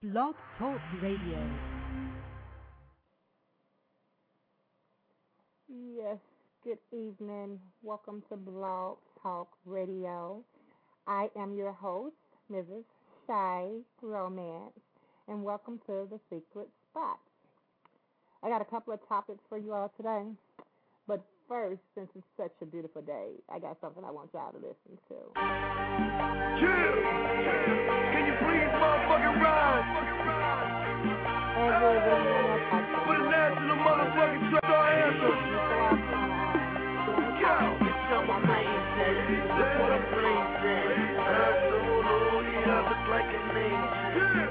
Blog Talk Radio. Yes, good evening. Welcome to Blog Talk Radio. I am your host, Mrs. Shy Romance, and welcome to the Secret Spot. I got a couple of topics for you all today, but first, since it's such a beautiful day, I got something I want y'all to listen to. Chill! Can you please motherfucking rise? For the national motherfucking track anthem. Yo! I'm amazing. Look what I'm blazing. I'm solo, yeah, I look like an angel.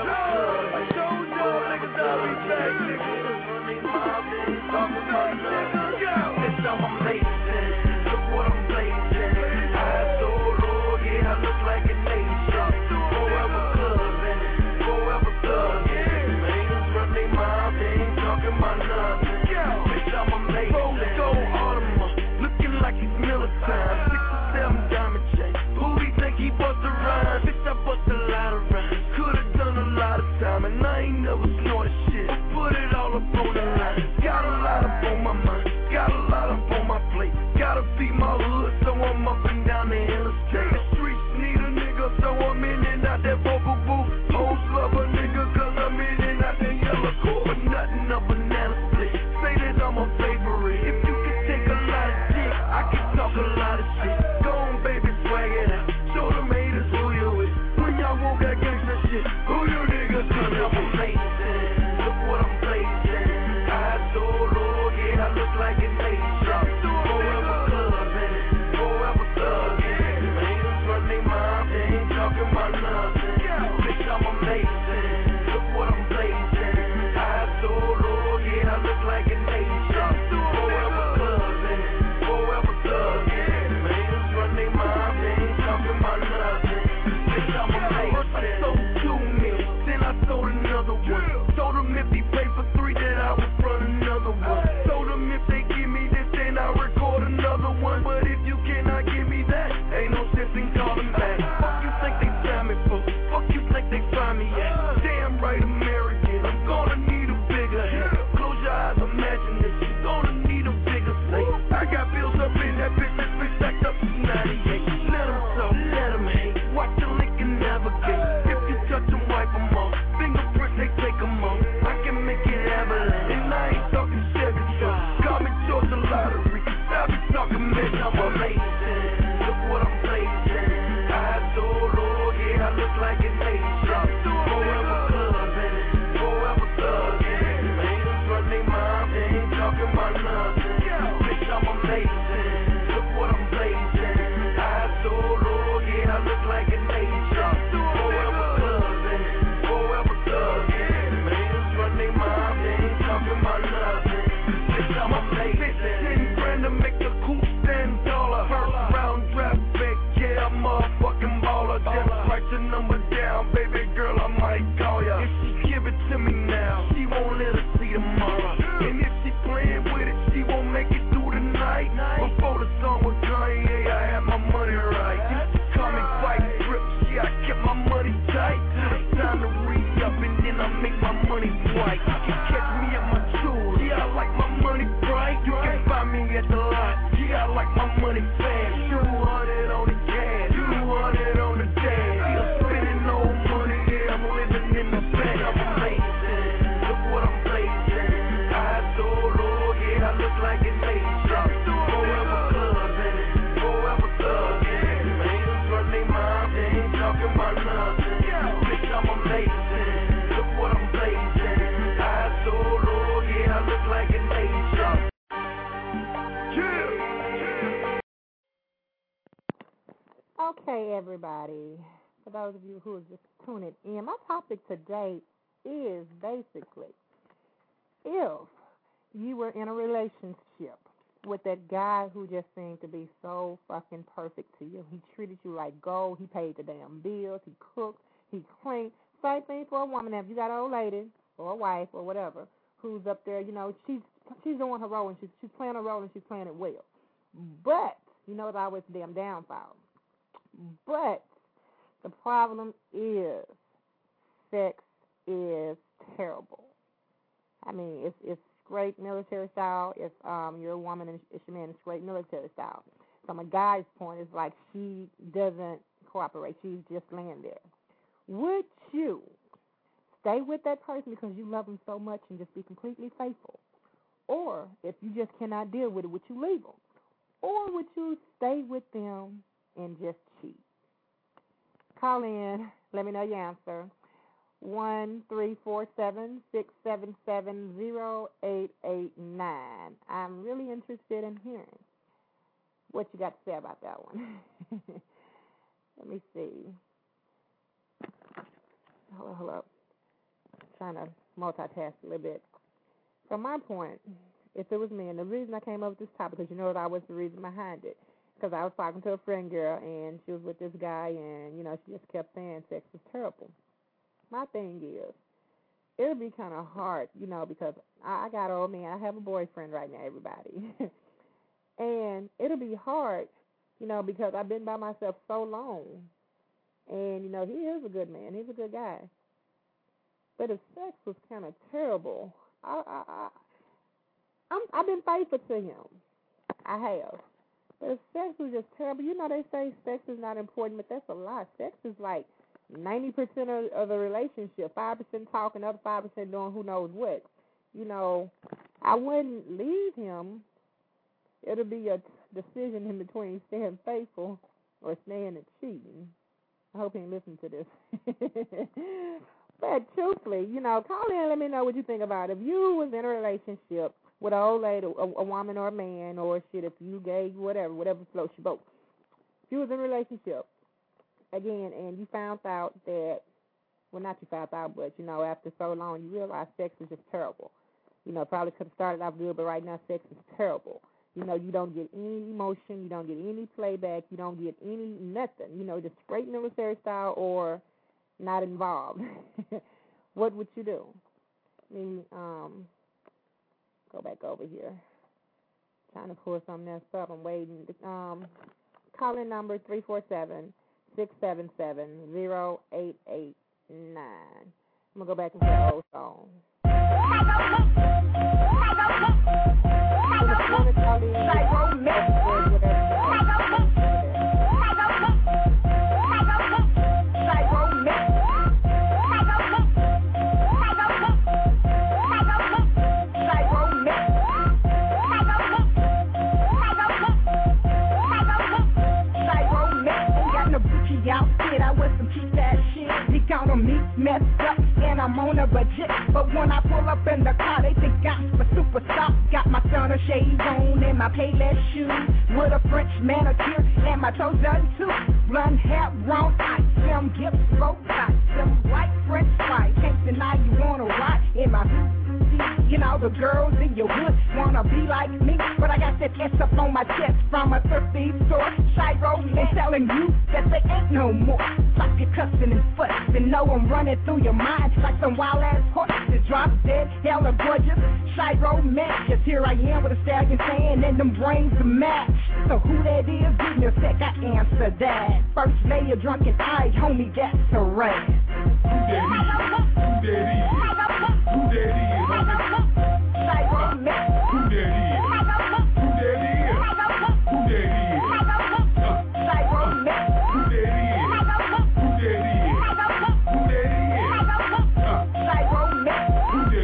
I told y'all niggas I'll be back, niggas. Running my thing, talking about nothing. Bitch, I'm amazing. Look what I'm blazing. I'm solo, yeah, I look like an angel. Forever clubbing, forever thugging. Haters running my thing, talking about nothing. Bitch, I'm amazing. Rose gold Audemars, looking like it's Miller time. 6 or 7 diamond chains. Who he think he bust a rhyme? Bitch, I bust a lot of rhymes. Could've done a lot of time, and I ain't never snorted shit. Put it all up on the line. Got a lot up on my mind. Got a lot up on my plate. Gotta feed my hood, so I'm up and down the interstate. The streets need a nigga, so I'm in and out that vocal booth. Hoes love a nigga, cause I'm in and out that yellow cool. But nothing a banana split. Say that I'm a favorite. If you can take a lot of dick, I can talk a lot of shit. Go on, baby, swag it out. Show them haters who you with. When y'all want that gangsta shit, who you niggas cause I'm amazing. Look what I'm blazing. I solo, yeah, I look like an angel. Forever clubbing, forever thugging. Haters run they mouth, they ain't talking about nothing. Bitch, I'm amazing. Look what I'm blazing. I solo, yeah, I look like an angel. Forever clubbing, forever thugging. Haters run they mouth, they ain't talking about nothing. Bitch, I'm amazing. I sold 2 mil, then I sold another one. Told them if he paid for 3, that I would run another one. Told them if they give me this, then I'll record another one. But if you cannot give me that, ain't no sense in calling back. Fuck you think they find me for? Fuck you think they find me at? Damn right, American, I'm gonna need a bigger head. Close your eyes, imagine this, you're gonna need a bigger safe. I got bills up in that bitch, this bitch stacked up since 98. Let them so, let them hate. Watch the link and navigate. If you touch them, wipe them off. Fingerprints, they take them off. I can make it avalanche. And I ain't talking Chevy truck. Call me Georgia Lottery. I be talking bitch, I'm amazing. Look what I'm blazing. I solo, yeah, I look like an angel. Forever clubbing, forever thugging. Haters run they mouth, they ain't talking about nothing. Bitch, I'm amazing. Look what I'm blazing. I solo, yeah, I look like an angel. Forever clubbing, forever thugging. Haters run they mouth, they ain't talking about nothing. Bitch, I'm amazing. 10 grand to make the coupe stand taller. First round draft pick, yeah, I'm a fucking baller. Just write your number down, baby girl, I might call ya. If she give it to me now, she won't let her see tomorrow. And if she playing with it, she won't make it through the night. Before the song was done, yeah, I had my money right. Call me fight grip, yeah, I kept my money tight. It's time to re-up and then I make my money white. You can catch me at my jewels, yeah, I like my money bright. You can find me at the lot, yeah, I like my money fast. 200 on the gas, 200 on the dash. Still spending no money, yeah, I'm living in the bag. I'm amazing, look what I'm blazing. I solo, yeah, I look like an angel. Forever clubbing, forever thugging. Haters run they mouth, they ain't talking about nothing. Bitch, I'm amazing, look what I'm blazing. I solo, yeah, I look like an angel. Okay, everybody. For those of you who are just tuning in, my topic today is basically if you were in a relationship with that guy who just seemed to be so fucking perfect to you. He treated you like gold. He paid the damn bills. He cooked. He cleaned. Same thing for a woman. Now, if you got an old lady or a wife or whatever who's up there, you know, she's doing her role and she's playing her role and she's playing it well. But you know, it's always a damn downfall. But the problem is sex is terrible. I mean, it's straight military style. If you're a woman and it's your man, it's straight military style. From a guy's point, it's like she doesn't cooperate. She's just laying there. Would you stay with that person because you love them so much and just be completely faithful? Or if you just cannot deal with it, would you leave them? Or would you stay with them and just cheat? Call in. Let me know your answer. 1-347-677-0889. I'm really interested in hearing what you got to say about that one. Let me see. Hold up. Trying to multitask a little bit. From my point, if it was me, and the reason I came up with this topic, because you know that was the reason behind it, because I was talking to a friend girl, and she was with this guy, and, you know, she just kept saying sex was terrible. My thing is, it'll be kind of hard, you know, because I got old man. I have a boyfriend right now, everybody. And it'll be hard, you know, because I've been by myself so long. And, you know, he is a good man. He's a good guy. But if sex was kind of terrible, I've been faithful to him. I have. But if sex was just terrible, you know, they say sex is not important, but that's a lie. Sex is like 90% of the relationship, 5% talking, other 5% doing who knows what. You know, I wouldn't leave him. It'll be a decision in between staying faithful or staying and cheating. I hope he ain't listening to this. But truthfully, you know, call in and let me know what you think about it. If you was in a relationship with an old lady, a woman or a man, or shit, if you gay, whatever floats your boat. If you was in a relationship, again, and you found out that, well, not you found out, but, you know, after so long, you realize sex is just terrible. You know, probably could have started off good, but right now sex is terrible. You know, you don't get any emotion, you don't get any playback, you don't get any nothing. You know, just straight military style or not involved. What would you do? Let me go back over here. Trying to pull something else up. I'm waiting. Call-in number 347-677-0889. I'm going to go back and play an old song. Messed up and I'm on a budget, but when I pull up in the car, they think I'm a superstar. Got my stunner shades on and my Payless shoes, with a French manicure and my toes done too. Blonde hair, brown eyes, them gifts, both sides, them white French fries. Can't deny you wanna ride in my hood. You know the girls in your hood wanna be like me, but I got that S up on my chest from a thrifty store. Shiro and telling you that they ain't no more. Stop your cussing and fussing, know I'm running through your mind like some wild ass horse that drops dead, hella gorgeous. Shiro match, yes here I am with a stallion tan and them brains to match. So who that is? Give me a sec, I answer that. First layer drunken eyes, homie, that's a rat. Who that is? Who that is? Who that is? Shiro match. Who that is? Who that is? Who that is? Shiro match. Who that is? Who that is? Who that is? Shiro match. Who that is? Who that is? Who that is?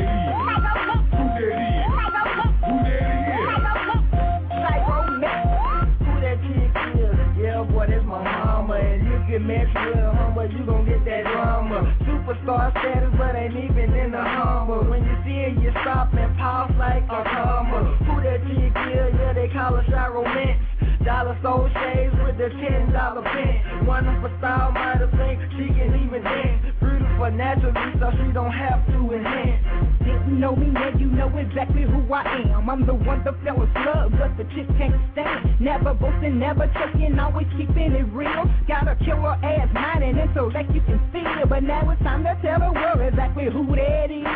Shiro match. Who that chick is? Yeah, boy, that's my mama. And you can match with her, but you gon' get that drama. Superstar status, but ain't even in the Hummer. When you see her, you stop and pause like a comma. Who that chick is? Yeah, they call her Shiro Mintz. Dollar soul shades with the $10 pen. Wonderful style, might have think she can even dance. Beautiful naturally, so she don't have to enhance. Didn't know me, now you know exactly who I am. I'm the one the fellas love, but the chicks can't stand. Never boasting, never choking, always keeping it real. Got a killer ass mind and intellect you can feel. But now it's time to tell the world exactly who that is.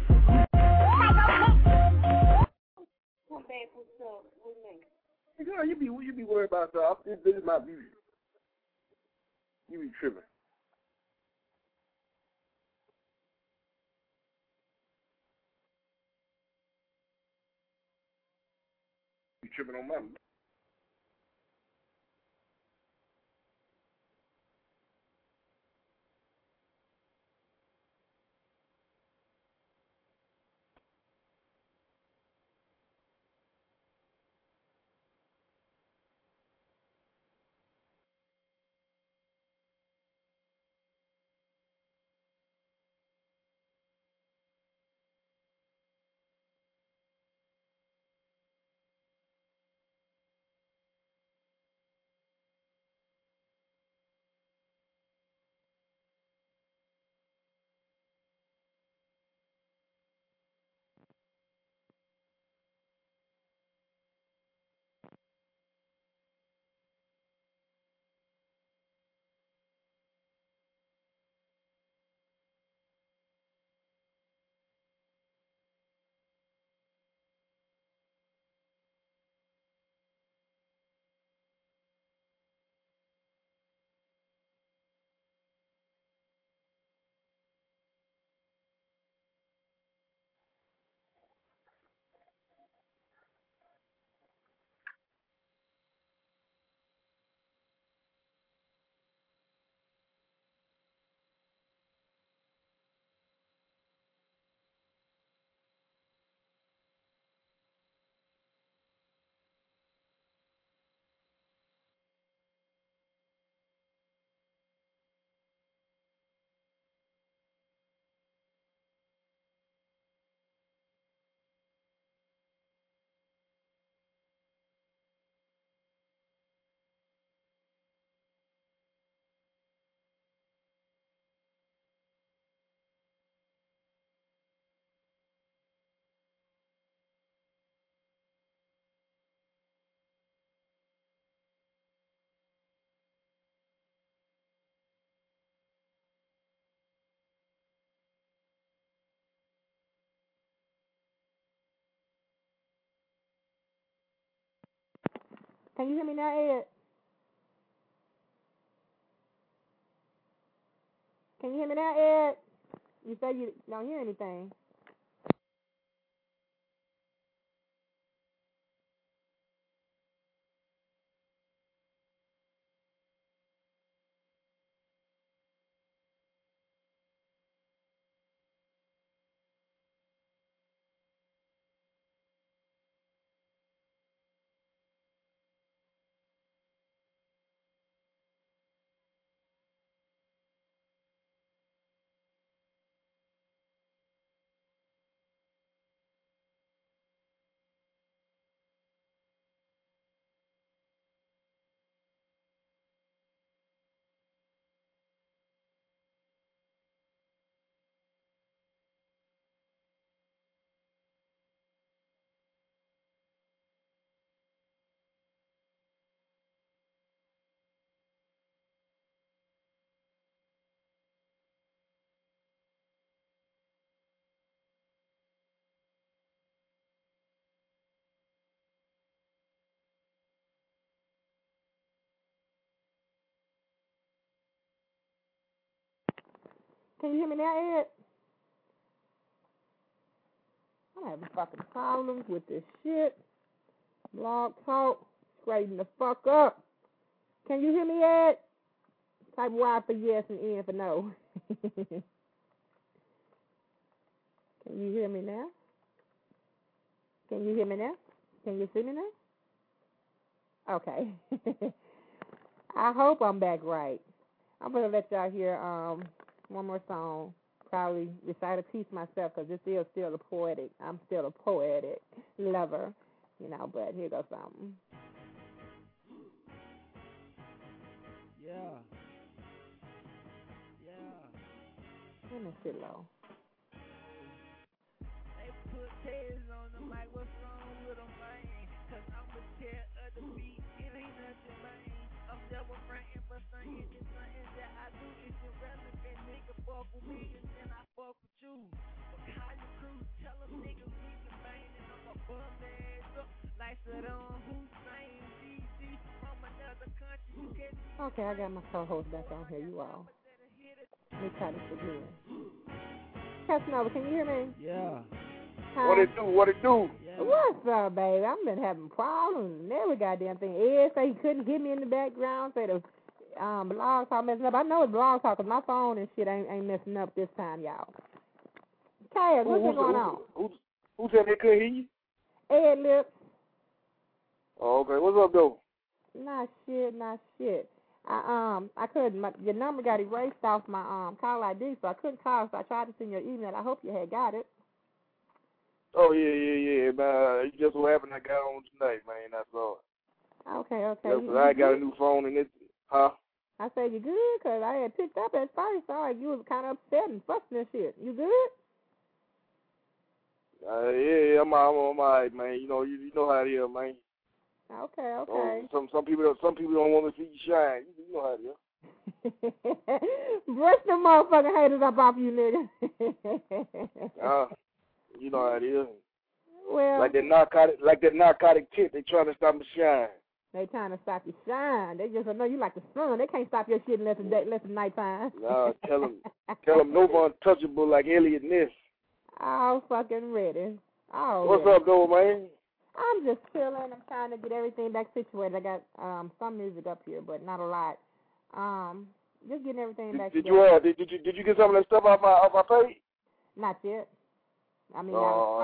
Girl, you be worried about stuff. This is my beauty. You be tripping. tripping on my. Can you hear me now, Ed? Can you hear me now, Ed? You say you don't hear anything. Can you hear me now, Ed? I'm having fucking problems with this shit. Blog Talk, straighten the fuck up. Can you hear me, Ed? Type Y for yes and N for no. Can you hear me now? Can you hear me now? Can you see me now? Okay. I hope I'm back right. I'm going to let y'all hear one more song. Probably recite a piece myself because this is still a poetic. I'm still a poetic lover, you know, but here goes something. Yeah. Let me sit low. They put tails on the mic, what's wrong with them, man? Cause I'm a tear of the beat, it ain't nothing, man. I'm double frontin', but something is something that I do is irrelevant. Nigga fuck with me and then I fuck with you. But how you crew, tell them niggas we can bang and I'ma bum their ass up like Saddam Hussein, DC from another country. You get me? Okay, I got my co-host back on here, you all. Let me try this again. Casanova, can you hear me? Yeah. Hi. What it do? What it do? Yeah. What's up, baby? I've been having problems and every goddamn thing. Ed said he couldn't get me in the background. Said the blog talk messing up. I know it's blog talk because my phone and shit ain't messing up this time, y'all. Kaz, what's going on? Who said they couldn't hear you? Ed Lips. Oh, okay. What's up, though? Not shit. I couldn't. Your number got erased off my call ID, so I couldn't call. So I tried to send your email. I hope you had got it. Oh, yeah. Man, it just so happened I got on tonight, man. That's all. Okay. Yeah, I got a new phone and it, huh? I said, you good? Because I had picked up at first. So like you was kind of upset and fussing and shit. You good? Yeah, I'm all right, man. You know how it is, man. Okay. Some people don't want to see you shine. You know how it is. Brush them motherfucking haters up off you, nigga. You know how it is. Well, like that narcotic tip, they trying to stop me shine. They trying to stop you shine. They just know you like the sun. They can't stop your shit unless it's nighttime. Nah, tell them no one untouchable like Elliot Ness. All fucking ready. What's up, though, man? I'm just chilling. I'm trying to get everything back situated. I got some music up here, but not a lot. Just getting everything back. Did you get some of that stuff off my page? Not yet. I mean, no,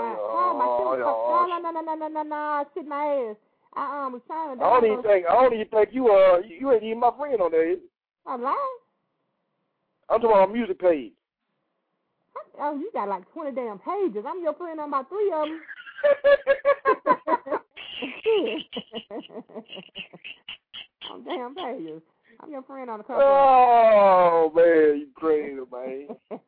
shit my ass. I was trying to. I don't even think you ain't even my friend on there. I'm lying. I'm talking about a music page. Oh, you got like 20 damn pages. I'm your friend on about 3 of them. On damn pages. I'm your friend on a couple. Oh, man, you crazy, man.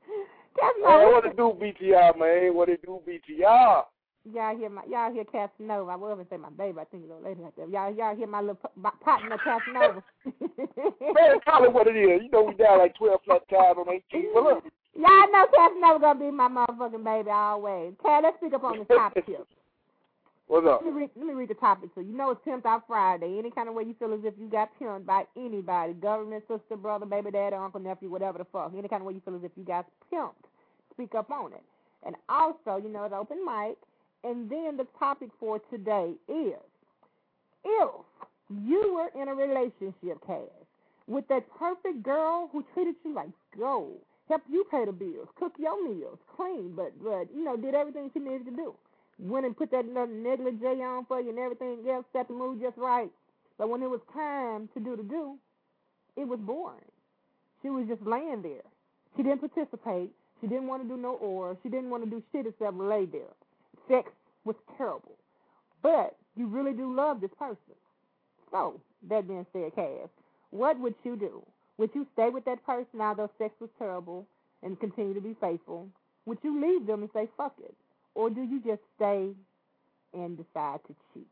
What it do, BTR, man? What it do, BTR? Y'all hear Casanova. I wasn't say my baby. I think it's a lady like that. Y'all hear my little partner Casanova. Man, call it what it is. You know we down like 12 flat tires on 18. Well, look. Y'all know Casanova gonna be my motherfucking baby always. Cat, let's speak up on this topic here. What's up? Let me read the topic so you know it's Pimped Out Friday. Any kind of way you feel as if you got pimped by anybody, government, sister, brother, baby, daddy, uncle, nephew, whatever the fuck. Any kind of way you feel as if you got pimped, speak up on it. And also, you know, it's open mic. And then the topic for today is, if you were in a relationship, Cass, with that perfect girl who treated you like gold, helped you pay the bills, cook your meals, clean, but you know, did everything she needed to do. Went and put that negligee on for you and everything else, set the mood just right. But when it was time to do, it was boring. She was just laying there. She didn't participate. She didn't want to do no oral. She didn't want to do shit except lay there. Sex was terrible. But you really do love this person. So, that being said, Cass, what would you do? Would you stay with that person although sex was terrible and continue to be faithful? Would you leave them and say, fuck it? Or do you just stay and decide to cheat?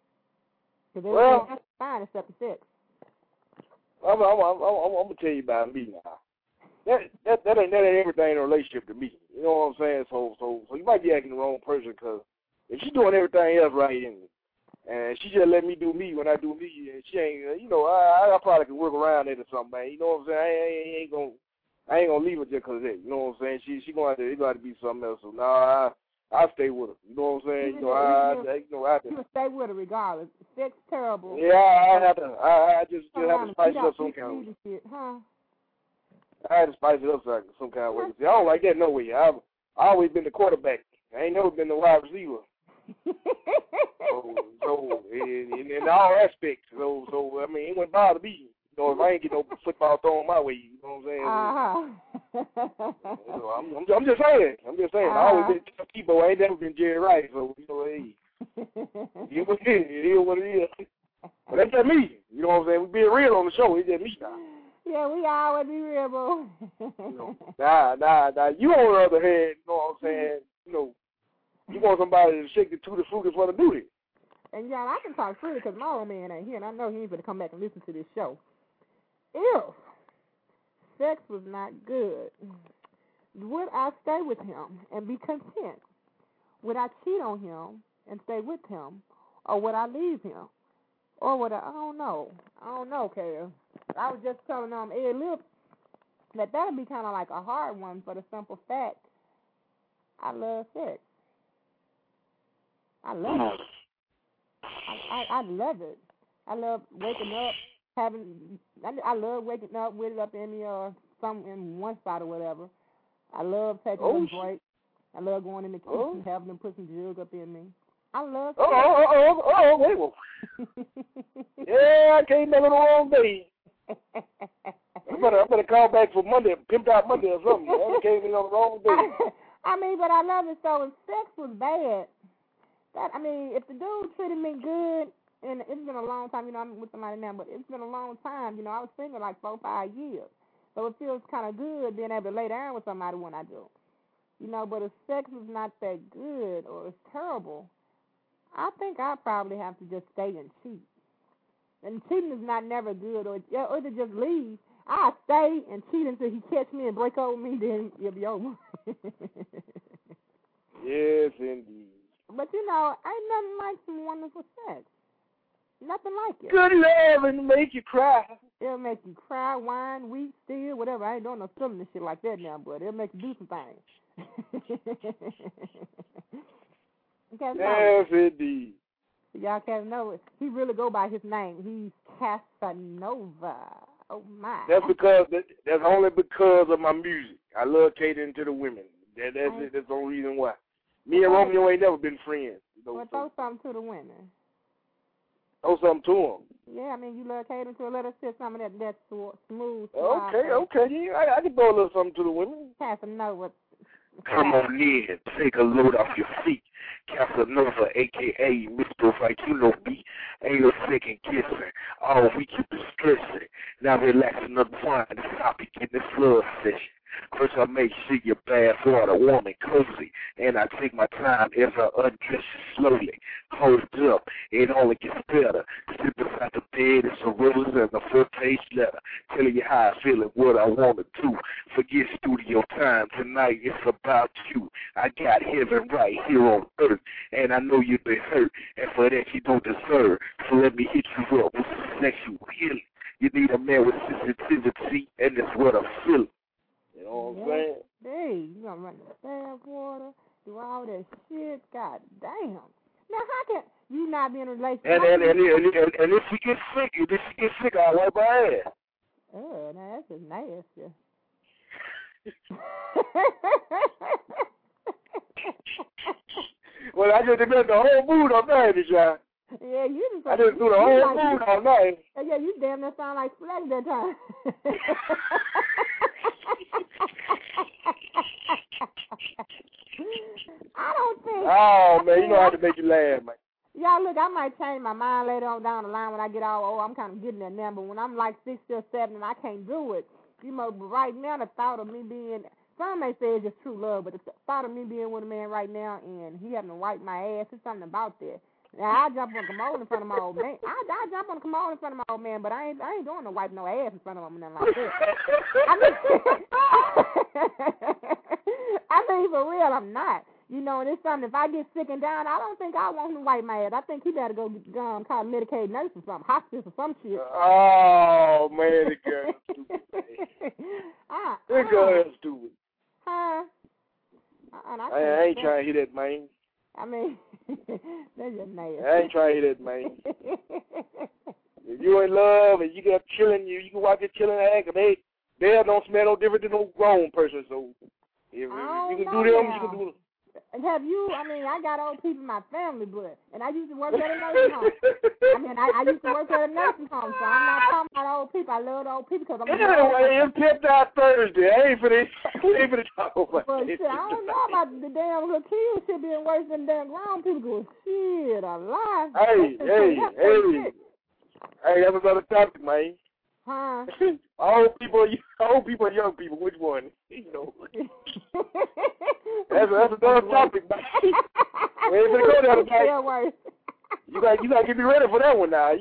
Because that's fine except the sex. I'm gonna tell you about me now. That ain't everything in a relationship to me. You know what I'm saying? So you might be acting the wrong person because if she's doing everything else right and she just let me do me when I do me, and she ain't, you know, I probably could work around it or something, man. You know what I'm saying? I ain't gonna leave her just 'cause of that. You know what I'm saying? She gonna have to be something else. So now I'll stay with her. You know what I'm saying? You would stay with her regardless. Sex terrible. Yeah, I just have to spice it up some kind of way. Huh? I had to spice it up some kind of way. See, I don't like that no way. I've always been the quarterback. I ain't never been the wide receiver. so in all aspects. So I mean, it wouldn't bother me. You know, if I ain't get no football thrown my way. You know what I'm saying? You know, I'm just saying. I always been a tough keeper. I ain't never been Jerry Rice. So you know, hey, it is what it is. But that's just me. You know what I'm saying? We being real on the show. It's just me now. Yeah, we always be real, bro. Nah. You on the other hand, you know what I'm saying? You know, you want somebody to shake the tutti frutti for the duty. And y'all, I can talk freely because my old man ain't here, and I know he ain't going to come back and listen to this show. If sex was not good, would I stay with him and be content? Would I cheat on him and stay with him? Or would I leave him? Or would I don't know, Kara. I was just telling Ed Lips that would be kind of like a hard one for the simple fact I love sex. I love it. I love it. I love waking up, I love waking up with it up in me or some in one spot or whatever. I love taking a break. I love going in the kitchen, having them put some jug up in me. I love wait a minute. Yeah, I came back on the wrong day. I better call back for Monday, Pimped Out Monday or something. I came in on the wrong day. I mean, but I love it. So if sex was bad, if the dude treated me good, and it's been a long time, I'm with somebody now, but it's been a long time. I was single like 4 or 5 years. So it feels kind of good being able to lay down with somebody when I do. But if sex is not that good or it's terrible, I think I probably have to just stay and cheat. And cheating is not never good, or to just leave. I stay and cheat until he catch me and break over me, then it'll be over. Yes, indeed. But ain't nothing like some wonderful sex. Nothing like it. Good love and make you cry. It'll make you cry, whine, weep, steal, whatever. I ain't doing no filming and shit like that now, but it'll make you do some things. Yes, indeed. Y'all can't know it. He really go by his name. He's Casanova. Oh my. That's only because of my music. I love catering to the women. That's the only reason why. Me and Romeo ain't never been friends. Well, throw something to the women. Throw something to them. Yeah, you love catering to her. Let us see some of that smooth. Okay. Yeah, I can throw a little something to the women. Casanova. Come on in, take a load off your feet. Casanova, a.k.a. Mr. Right, you know me. Ain't no second guessing. All we keep is stressing. Now relax enough wine to stop you in the flood session. First I make sure your bath water warm and cozy, and I take my time as I undress you slowly. Hold up, it only gets better. Sit beside the bed, it's a rose and a full-page letter, telling you how I feel and what I want to do. Forget studio time, tonight it's about you. I got heaven right here on earth, and I know you've been hurt, and for that you don't deserve. So let me hit you up with some sexual healing. You need a man with sensitivity, and that's what I'm feeling. You know what I'm saying? Hey, you gonna run the bath water, do all that shit? God damn. Now how can you not be in a relationship? And if she gets sick, I'll wipe her ass. Oh, now that's just nasty. Well, I just did the whole mood all night, y'all. Yeah, I just do the whole mood all night. Yeah, you damn near sound like Flex that time. I don't think. Oh, man, you know how to make you laugh, man. Yeah, look, I might change my mind later on down the line when I get all old. I'm kind of getting there now, but when I'm like 60 or 70 and I can't do it, but right now the thought of me being, some may say it's just true love, but the thought of me being with a man right now and he having to wipe my ass, there's something about that. Now, I jump on the commode in front of my old man. I jump on the commode in front of my old man, but I ain't doing no wipe no ass in front of him and nothing like that. I mean, for real, I'm not. And it's something, if I get sick and down, I don't think I want him to wipe my ass. I think he better go call a Medicaid nurse or something, hospice or some shit. Oh, man, the girl is stupid. The girl is stupid. Huh? I ain't trying to hear that, man. I mean, that's just nasty. I ain't trying to hear that, man. If you in love and you got chilling, you can watch it chilling act, and they don't smell no different than no grown person. So if you can do them, you can do them. Have you? I got old people in my family, and I used to work at a nursing home. I used to work at a nursing home, so I'm not talking about old people. I love old people because I'm. Anyway, it's Pimped Out Thursday. I ain't for to talk about it. Shit, I don't know about the damn little kids shit being worse than damn grown people. Go shit, alive. Hey, that's another topic, man. Huh? Old people and young people, which one? That's another topic, man. We ain't gonna go down tonight. You gotta get me ready for that one now.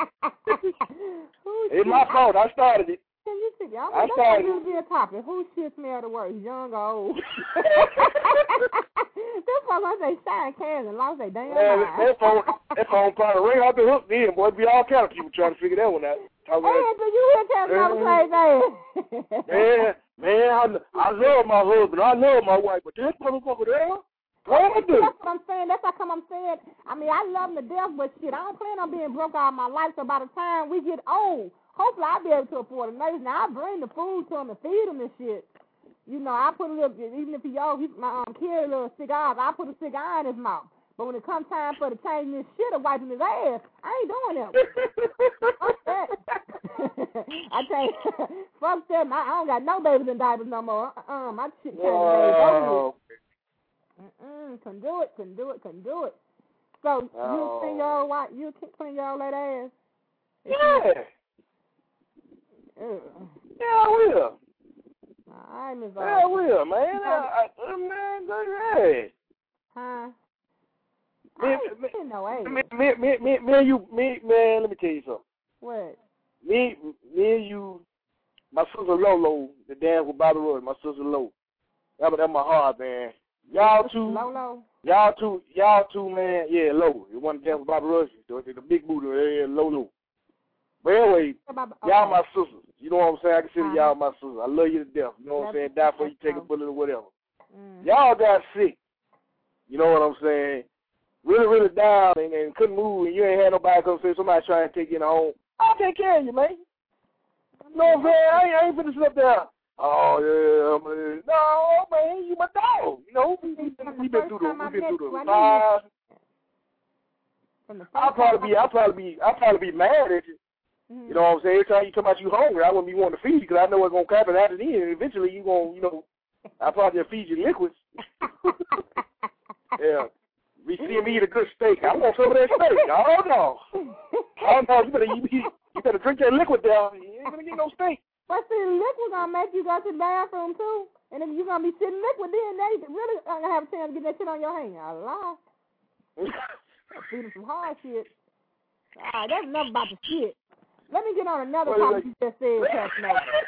It's my fault. I started it. Can you see? I started it. Be a topic. Who shit smell the worst, young or old? This fuck gonna say shine cans and lost their damn mind. That phone probably ring out the hook then, boy. It'd be all kind of people trying to figure that one out. Hey, do you hear Casanova crazy? Man, I love my husband. I love my wife, but that motherfucker there, What I do? That's what I'm saying. That's how come I'm saying. I mean, I love them to death, but shit, I don't plan on being broke all my life. So by the time we get old, hopefully I'll be able to afford a nurse. Now I bring the food to him and feed him and shit. You know, I put a little, even if he old, my carry a little cigar, I put a cigar in his mouth. But when it comes time for to change this shit or wiping his ass, I ain't doing that. Fuck that. I tell you, fuck that. I don't got no babies in diapers no more. My shit can't over. Can do it. So you clean your old white, you clean your old lady ass. Yeah. Yeah, I will. I will, man. Man, go ahead. Huh? Me and you, man, let me tell you something. What? Me and you, my sister Lolo, the dance with Bobby Roy, my sister Lolo. That's my heart, man. Y'all two, man. Yeah, Lolo. You want to dance with Bobby Roy? The big booty, Lolo. But anyway, y'all my sisters. You know what I'm saying? I consider y'all my sisters. I love you to death. You know what I'm saying? Die for you, take a bullet or whatever. Y'all got sick. You know what I'm saying? Really, really down and couldn't move, and you ain't had nobody come say somebody trying to take you in the home. I'll take care of you, man. You know what I'm saying? I ain't finna sit up there. Oh, yeah, man. No, man, you my dog. You know, we've been through the fires. I'll probably be mad at you. You know what I'm saying? Every time you talk about you hungry, I wouldn't be wanting to feed you because I know it's going to happen after the end. Eventually, you going to, I'll probably just feed you liquids. Yeah. We see me eat a good steak. I want some of that steak. Oh, no. You better drink that liquid down. You ain't going to get no steak. But see, the liquid going to make you go to the bathroom, too. And if you're going to be sitting liquid, then they really going to have a chance to get that shit on your hand. I lie. Feeding some hard shit. All right, that's enough about the shit. Let me get on another topic you just said, Pastor.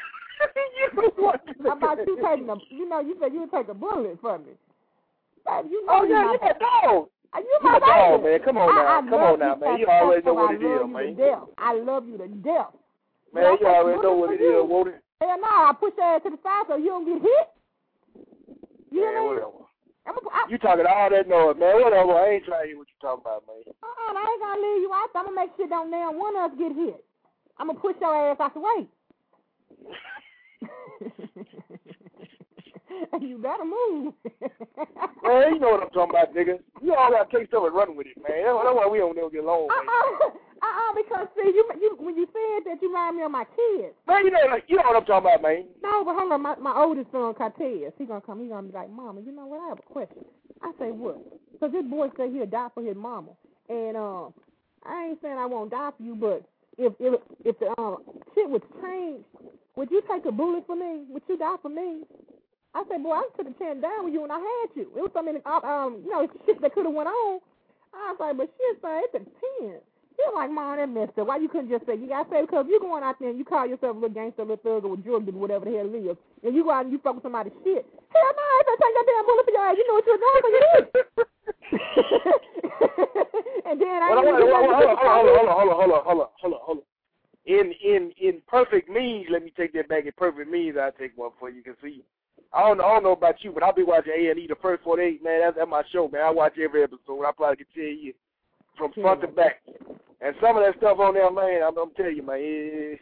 How about you taking you said you would take a bullet for me. Baby, you know you my dog. You my dog, man. Come on now, man. You already know what it is, man. I love you to death. Man, you already know what it is, won't it? Hell no, I push your ass to the side so you don't get hit. Yeah, whatever. You talking all that noise, man. Whatever. I ain't trying to hear what you talking about, man. I ain't going to leave you out. I'm going to make sure don't now one of us get hit. I'm going to push your ass out the way. You better move. Man, you know what I'm talking about, nigga. You all got to take stuff and run with it, man. That's why we don't never get along, man. Because, see, you when you said that, you remind me of my kids. Man, you know what I'm talking about, man. No, but hold on. My oldest son, Cortez, he going to come. He going to be like, Mama, you know what? I have a question. I say, what? Because this boy said he'll die for his mama. And I ain't saying I won't die for you, but if the shit was changed, would you take a bullet for me? Would you die for me? I said, boy, I took a chance down with you when I had you. It was so many, shit that could have went on. I was like, but shit, son, it depends. You're like, Mom, that messed up. Why you couldn't just say, you got to say, because you're going out there and you call yourself a little gangster, a little thug, or a drug dealer, whatever the hell it is, and you go out and you fuck with somebody's shit. Hell no, I ain't going to take that damn bullet for your ass. You know what you're doing for your ass. And then Hold on. In perfect means, let me take that back. In perfect means, I'll take one for you. Because see, I don't know about you, but I'll be watching A&E the first 48, man. That's my show, man. I watch every episode. I probably can tell you from front to back. And some of that stuff on there, man, I'm telling you, man.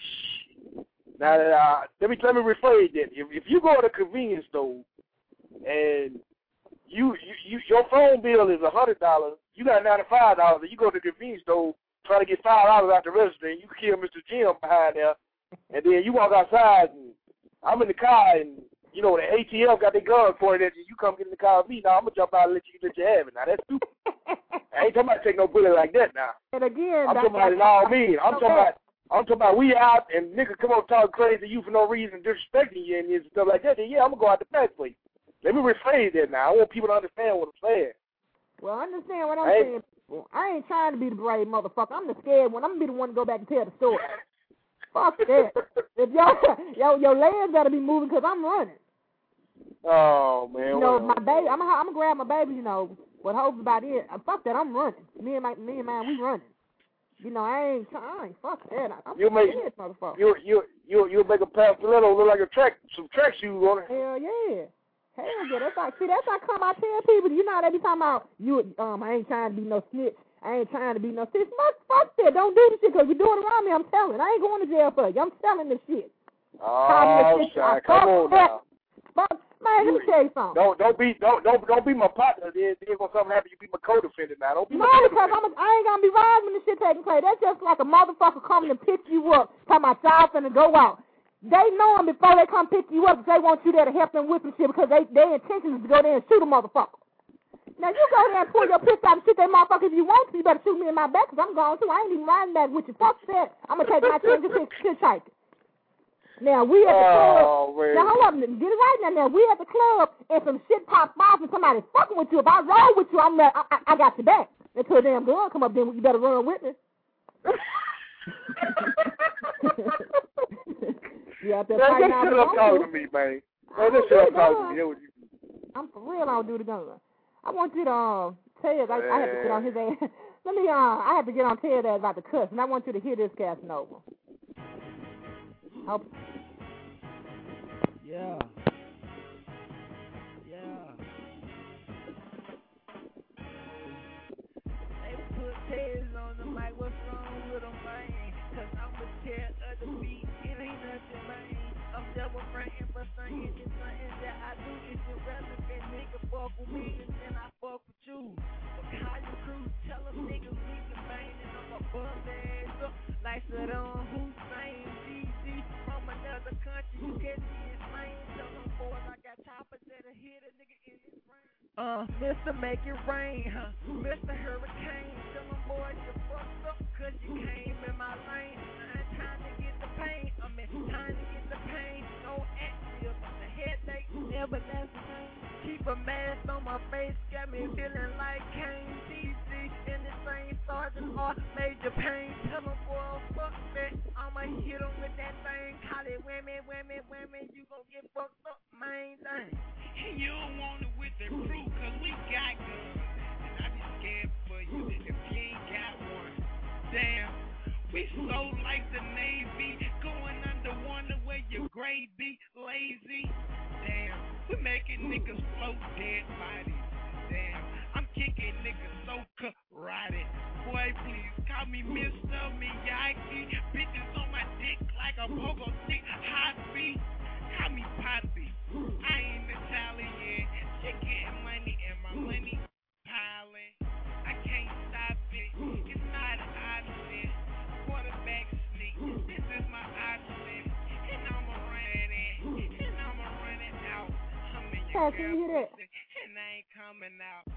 Now, let me rephrase that. If you go to a convenience store and your phone bill is $100, you got $95, and you go to the convenience store trying to get $5 out the register, and you kill Mr. Jim behind there, and then you walk outside, and I'm in the car, and the ATF got their gun pointed at you. You come get in the car with me. Now I'm gonna jump out and let you have it. Now that's stupid. I ain't talking about take no bullet like that. Now. And again, I'm talking about it all mean. I'm talking about we out and nigga come up talking crazy to you for no reason, disrespecting you and stuff like that. Then yeah, I'm gonna go out the back for you. Let me rephrase that now. I want people to understand what I'm saying. Well, understand what I'm saying. I ain't trying to be the brave motherfucker. I'm the scared one. I'm gonna be the one to go back and tell the story. Fuck that. If your legs gotta be moving because I'm running. Oh man. My baby. I'm gonna grab my baby. What hopes about it? Fuck that. I'm running. Me and mine, we running. I ain't. Fuck that. I'm scared, motherfucker. You'll make a pastoletto look like some track shoes on it. Hell yeah. Hell yeah, that's like come I tell people, you know, they be talking about I ain't trying to be no snitch. I ain't trying to be no snitch. Fuck that. Don't do this shit because you do it around me. I'm telling. I ain't going to jail for you. I'm selling this shit. Oh, Shy, come on now. Fuck, man, let me tell you something. Don't be my partner. Then when something happen, you be my co-defendant now. Don't be my because I ain't gonna be riding when this shit taking place. That's just like a motherfucker coming to pick you up, talking about y'all finna go out. They know them before they come pick you up because they want you there to help them with some shit because their intention is to go there and shoot a motherfucker. Now, you go there and pull your pistol out and shoot that motherfucker if you want to. You better shoot me in my back because I'm going to. I ain't even riding back with you. Fuck that. I'm going to take my change and hitchhiking. Now, we at the club. Man. Now, hold up. Get it right now. Now, we at the club and some shit pops off and somebody fucking with you. If I roll with you, I got your back. Until a damn gun come up, then you better run with me. You out there fighting out the talking to me, man. Man, this shit talking to me. I'm for real. I don't do the gun. I want you to Ted. I have to get on his ass. I have to get on Ted's ass about the cuss, and I want you to hear this Casanova. Yeah. They put Ted's on the mic. What's wrong with them, man? Cause I'm a tear of the beat. It ain't nothing, man. I'm double frontin', but something is something that I do is irrelevant. Nigga fuck with me and then I fuck with you. But call your crew, tell them niggas leave the vein and I'm above their ass up like Saddam Hussein. DZ from another country, you can't see his lane. Tell them boys I got choppers that'll hit a nigga in his brain. Mr. Make It Rain, Mr. Hurricane. Tell them boys you fucked up cause you came in my lane. I ain't trying to get the pain, trying to get the pain. No active, but the headache never lasts the same. Keep a mask on my face, got me feeling like Kane. DC in the same Sergeant or Major Pain. Tell them boy, fuck that, I'ma hit them with that thing. Call it women, you gon' get fucked up, main thing. And you don't want it with the crew, cause we got guns. And I be scared for you if you ain't got one. Damn, we so like the Navy, going underwater where your grade be lazy. Damn, we making niggas float dead bodies. Damn, I'm kicking niggas so karate. Boy, please call me Mr. Miyagi. Bitches on my dick like a pogo stick. Hot beat, call me Poppy. I ain't Italian. She getting money and my money piling. I can't stop it. It's not an option. Quarterback sneak. This is my option. And I'ma run it. And I'ma run it out. I'm in your girl pussy. And I ain't coming out.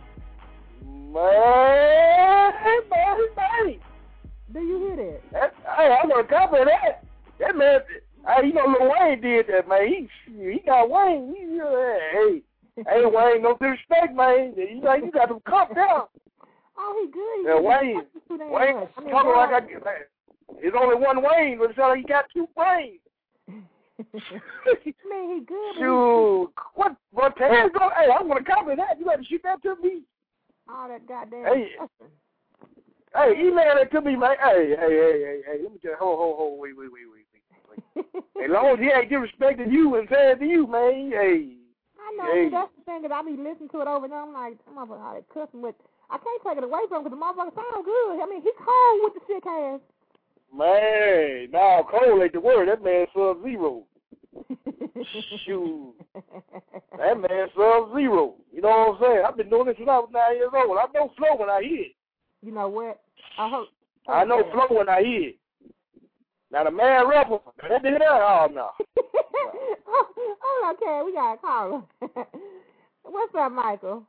Man. Do you hear that? Hey, I'm gonna cover that. That man, you know Lil Wayne did that, man. He got Wayne. Hey, Wayne, no disrespect, man. You know, you got them cuffed down. Oh, he good. Yeah, Wayne talking like man. There's only one Wayne, but it's like he got two Waynes. Man, he good. Shoot, what Ted's going? Hey, I'm gonna copy that. You better shoot that to me. All that goddamn. Hey, email it to me, man. Hey. Let me just hold. Wait. As long as he ain't disrespecting you and saying to you, man. Hey. I know, but that's the thing that I be listening to it over and I'm like, I'm motherfucker, how they cussing with. I can't take it away from him because the motherfucker sound good. I mean, he cold with the sick ass. Man, nah, cold ain't the word. That man Sub-Zero. Shoot. That man Sub-Zero. You know what I'm saying? I've been doing this since I was 9 years old. I know flow when I hear it. You know what? I know flow when I hear it. Now the man rapper, that did that? Oh, no. Oh, okay, we got a caller. What's up, Michael?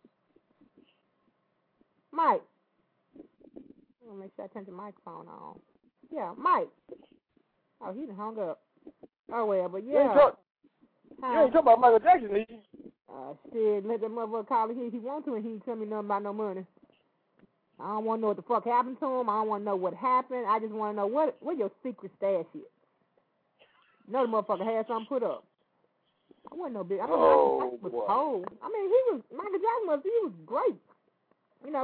Mike. I'm going to make sure I turn the microphone on. Yeah, Mike. Oh, he done hung up. Oh, well, but yeah. You ain't talking about Michael Jackson, did you? Shit, let that motherfucker call it if he wants to and he ain't tell me nothing about no money. I don't want to know what the fuck happened to him. I don't want to know what happened. I just want to know what your secret stash is. Another motherfucker had something put up. I wasn't no big. Michael Jackson was cold. I mean, Michael Jackson was great. You know, but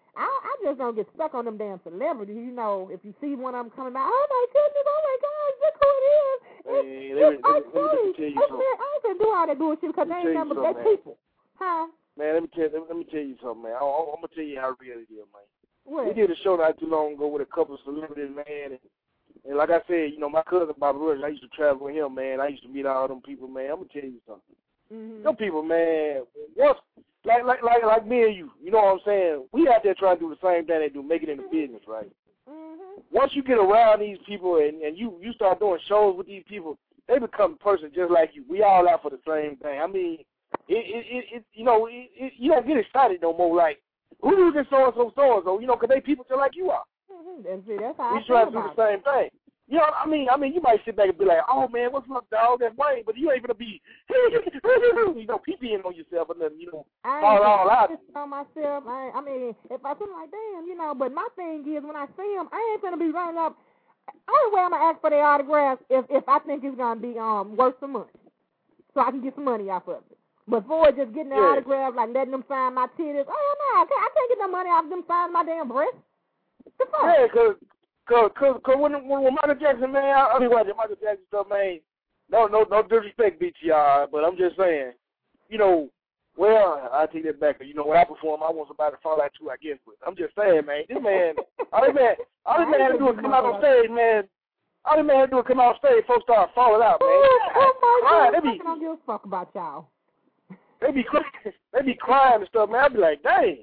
I just don't get stuck on them damn celebrities. You know, if you see one of them coming out, oh my goodness, oh my gosh, look who it is. It's let me tell you something. I ain't gonna do all that bullshit because they ain't nothing but they people. Huh? Man, let me tell you something, man. I'm gonna tell you how real it is, man. What? We did a show not too long ago with a couple of celebrities, man, and like I said, you know, my cousin Bobby Rush, I used to travel with him, man. I used to meet all them people, man. I'm gonna tell you something. Mm-hmm. Them people, man, once like me and you know what I'm saying? We out there trying to do the same thing they do, make it in the business, right? Mm-hmm. Once you get around these people and you start doing shows with these people, they become a person just like you. We all out for the same thing. I mean, you don't get excited no more. Like, who do this so and so? You know, because they people just like you are. Mm-hmm. That's how we try to do the same thing. You know, I mean, you might sit back and be like, "Oh man, what's up, dog? That's Wayne," but you ain't gonna be, you know, peeing on yourself or nothing. You know, all out. On myself. I mean, if I feel like, damn, you know. But my thing is, when I see them, I ain't gonna be running up. Only way I'm gonna ask for their autographs if I think it's gonna be worth some money, so I can get some money off of it. Before just getting their autograph, like letting them sign my titties. Oh no, I can't get no money off them signing my damn breast. The fuck? Yeah, cause when Michael Jackson, man, I mean, watching Michael Jackson stuff, man. No disrespect, BTR, but I'm just saying, you know. Well, I take that back. You know, when I perform, I want somebody to fall out too, I guess. But I'm just saying, man, this man, all this man had to do is come out on stage, man. All this man had to do is come out on stage, folks start falling out, man. Oh my God, I don't give a fuck about y'all. They be crying and stuff, man. I be like, dang.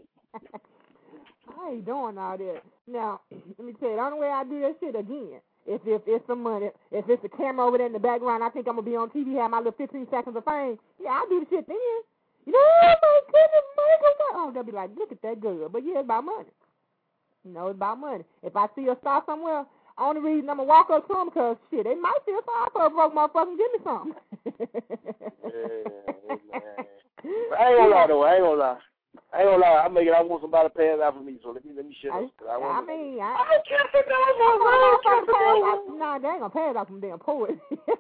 I ain't doing all that. Now, let me tell you, the only way I do that shit again, if it's some money, if it's a camera over there in the background, I think I'm gonna be on TV, have my little 15 seconds of fame. Yeah, I'll do the shit then. You know, oh my goodness, Michael. Oh, they'll be like, look at that girl. But yeah, it's about money. You know, it's about money. If I see a star somewhere, only reason I'm going to walk up to them because, shit, they might feel sorry for a broke motherfucker and give me something. Man. I ain't gonna lie, though. I ain't gonna lie. I want somebody to pay it out for me, so let me shut up. I don't care for no. Nah, they ain't going to pay it out from damn poets.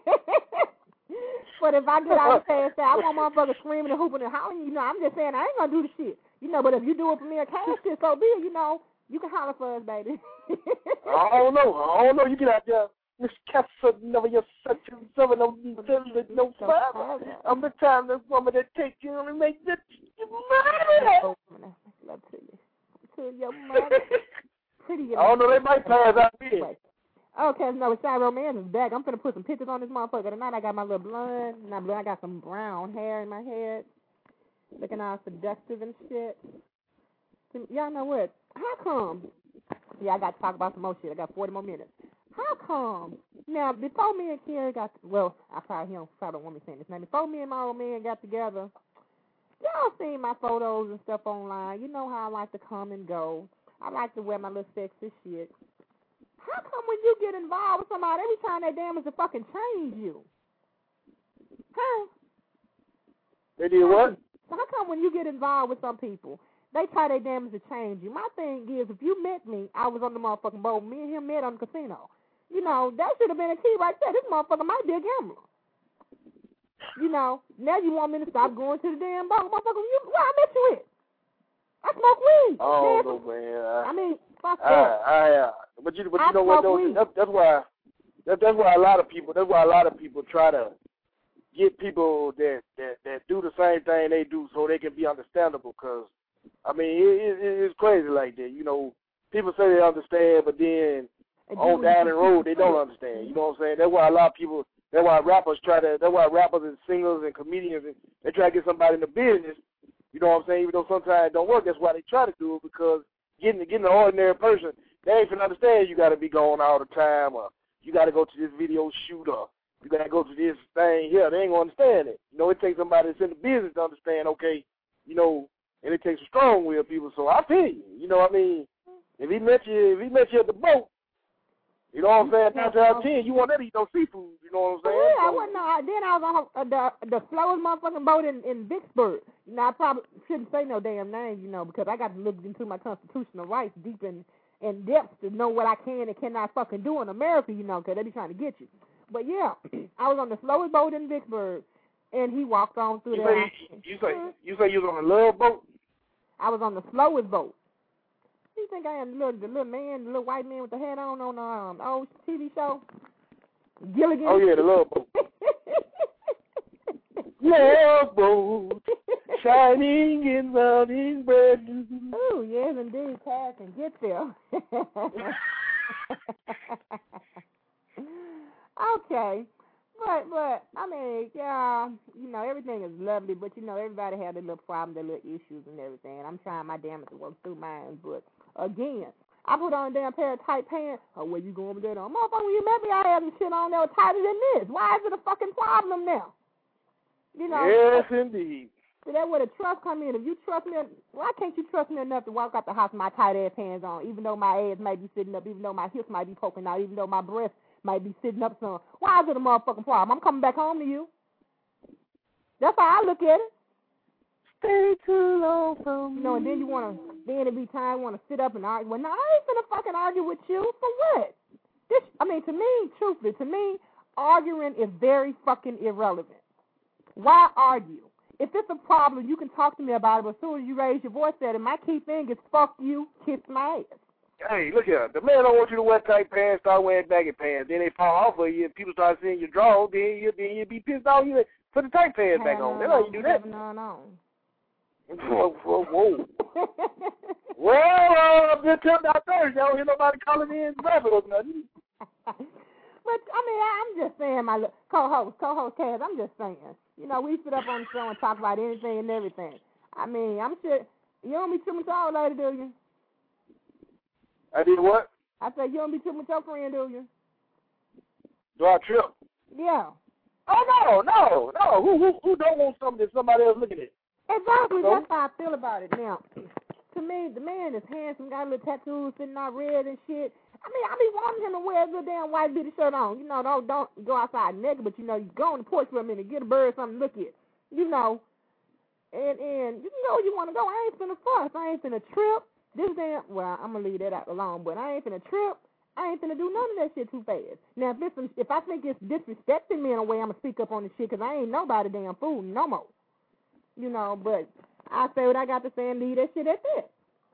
But if I get out and pass out, I want motherfuckers screaming and hooping and hollering. You know, I'm just saying I ain't gonna do the shit. You know, but if you do it for me a cash shit, so be it. You know, you can holler for us, baby. I don't know. You get out there, Miss Castle, never your such and seven no fire. I'm the time this woman that take you and make this mother. Love to your mother. Pretty. I don't know. They might pass out here. Okay, no, it's Shy Romance is back. I'm finna put some pictures on this motherfucker tonight. I got my little blonde, I got some brown hair in my head, looking all seductive and shit. Y'all know what? How come? Yeah, I got to talk about some more shit. I got 40 more minutes. How come? Now, before me and Kerry I probably don't want me saying this name. Before me and my old man got together, y'all seen my photos and stuff online. You know how I like to come and go. I like to wear my little sexy shit. How come when you get involved with somebody, every time they damn is to fucking change you? Huh? They did what? So how come when you get involved with some people, they try their damnedest to change you? My thing is, if you met me, I was on the motherfucking boat. Me and him met on the casino. You know, that should have been a key right there. This motherfucker might be a gambler. You know, now you want me to stop going to the damn boat. Motherfucker, where I met you at? I smoke weed. Oh, no, man. I mean, fuck that. But you know what, though? That's why a lot of people try to get people that do the same thing they do so they can be understandable. Because I mean, it's crazy like that. You know, people say they understand, but then on down the road they don't understand. You know what I'm saying? That's why a lot of people. That's why rappers and singers and comedians they try to get somebody in the business. You know what I'm saying? Even though sometimes it don't work, that's why they try to do it, because getting an ordinary person, they ain't finna understand you got to be gone all the time, or you got to go to this video shoot, or you got to go to this thing here. They ain't going to understand it. You know, it takes somebody that's in the business to understand, okay, you know, and it takes strong-willed people. So I feel you. You know what I mean? If he met you at the boat, you know what I'm saying? 9 out of 10, you want to eat no seafood. You know what I'm saying? Yeah, I wasn't. Then I was on the slowest motherfucking boat in Vicksburg. You know, I probably shouldn't say no damn name, you know, because I got to look into my constitutional rights deep in depth to know what I can and cannot fucking do in America, you know, because they be trying to get you. But yeah, I was on the slowest boat in Vicksburg, and he walked on through there. You say you was on a love boat? I was on the slowest boat. you think I am? The little man, the little white man with the hat on old TV show? Gilligan. Oh, yeah, the Love Boat. Love Boat, shining in morning bread. Oh, yes, indeed, Cass can get there. Okay. But I mean, yeah, everything is lovely, but everybody had their little problems, their little issues and everything. And I'm trying my damnest to work through mine. But again, I put on a damn pair of tight pants. Oh, where you going with that on? Motherfucker, when you met me, I had some shit on that was tighter than this. Why is it a fucking problem now? Yes, indeed. So that's where the trust come in. If you trust me, why can't you trust me enough to walk out the house with my tight ass pants on, even though my ass might be sitting up, even though my hips might be poking out, even though my breast might be sitting up some? Why is it a motherfucking problem? I'm coming back home to you. That's how I look at it. Stay too long from me. And then you want to, then it be time, want to sit up and argue. Well, no, I ain't finna fucking argue with you. For what? To me, truthfully, arguing is very fucking irrelevant. Why argue? If it's a problem, you can talk to me about it, but as soon as you raise your voice at it, my key thing is fuck you, kiss my ass. Hey, look here. The man don't want you to wear tight pants, start wearing baggy pants. Then they fall off of you, and people start seeing your drawers, then you be pissed off. You put the tight pants back on. That's how you do that. No. Whoa. Well, just till about Thursday. I don't hear nobody calling in rapping or nothing. But, I'm just saying, my co-host Cass, I'm just saying. We sit up on the show and talk about anything and everything. I'm sure you don't be tripping with your old lady, do you? I did what? I said you don't be tripping with your friend, do you? Do I trip? Yeah. Oh, no. Who don't want something that somebody else looking at? Exactly. So? That's how I feel about it now. To me, the man is handsome, got a little tattoos sitting out red and shit. I be wanting him to wear a good damn white bitty shirt on. Don't go outside naked, but you go on the porch for a minute, get a bird something to look at. And you can go where you want to go. I ain't finna fuss. I ain't finna trip. I'm going to leave that out alone, but I ain't finna trip. I ain't finna do none of that shit too fast. Now, if I think it's disrespecting me in a way, I'm going to speak up on the shit, because I ain't nobody damn fool no more. But I say what I got to say and leave that shit at that.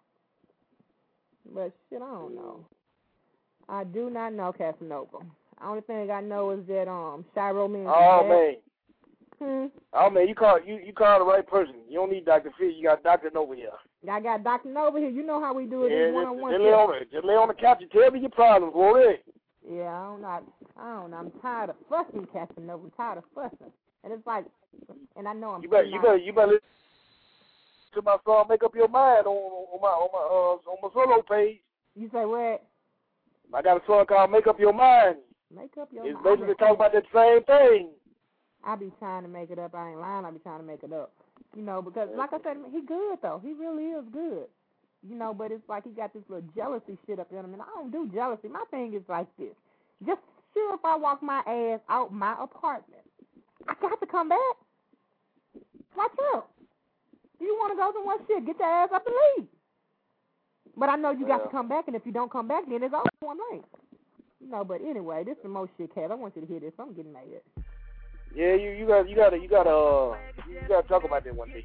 But shit, I don't know. I do not know Casanova. The only thing I know is that Shiro means. Oh man. Oh man, you call the right person. You don't need Dr. Phil. You got Dr. Nova here. I got Dr. Nova here. You know how we do it. Yeah, one-on-one. Just lay on the couch and tell me your problems, boy. Yeah, I don't know. I'm tired of fussing, Casanova. I'm tired of fussing, and it's like, and I know I'm. You better listen to my song "Make Up Your Mind" on my solo page. You say what? I got a song called "Make Up Your Mind." Make up your mind. It's basically talking about that same thing. I be trying to make it up. I ain't lying. I be trying to make it up. Because like I said, he good though. He really is good. But it's like he got this little jealousy shit up in him, and I don't do jealousy. My thing is like this. Just sure if I walk my ass out my apartment, I got to come back. Watch out. You want to go somewhere, shit, get your ass up and leave. But I know you got to come back, and if you don't come back, then it's over one night. But anyway, this is the most shit, Cat. I want you to hear this. I'm getting mad. Yeah, you gotta talk about that one day.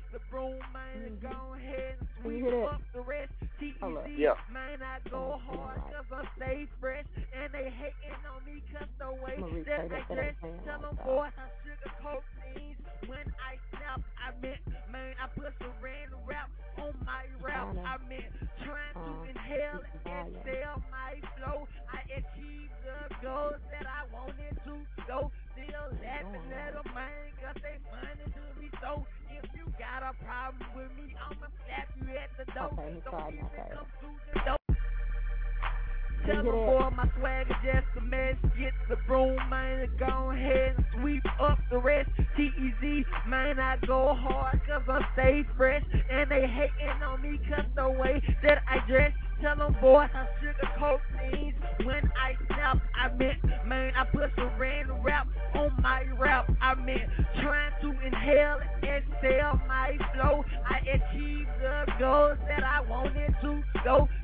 Can you hear that? Hold up. Yeah. Man, I go hard cause I stay fresh, and they hating on me cause the way that I dress. Tell them boys I sugarcoat things. When I snap, I meant, man, I put some random rap on my rap. I meant trying to inhale and exhale my flow. I achieved the goals that I wanted to go. Still laughing little man, cause they money to be so. If you got a problem with me, I'ma slap you at the door. Don't even come through the door. Tell them boy my swagger just a mess. Get the broom, man, go ahead and sweep up the rest. T-E-Z, man, I go hard cause I stay fresh. And they hating on me cause the way that I dress. Tell them boys I sugarcoat things. When I snap, I meant, man, I put some random rap on my rap. I meant trying to inhale and exhale my flow. I achieved the goals that I wanted to go.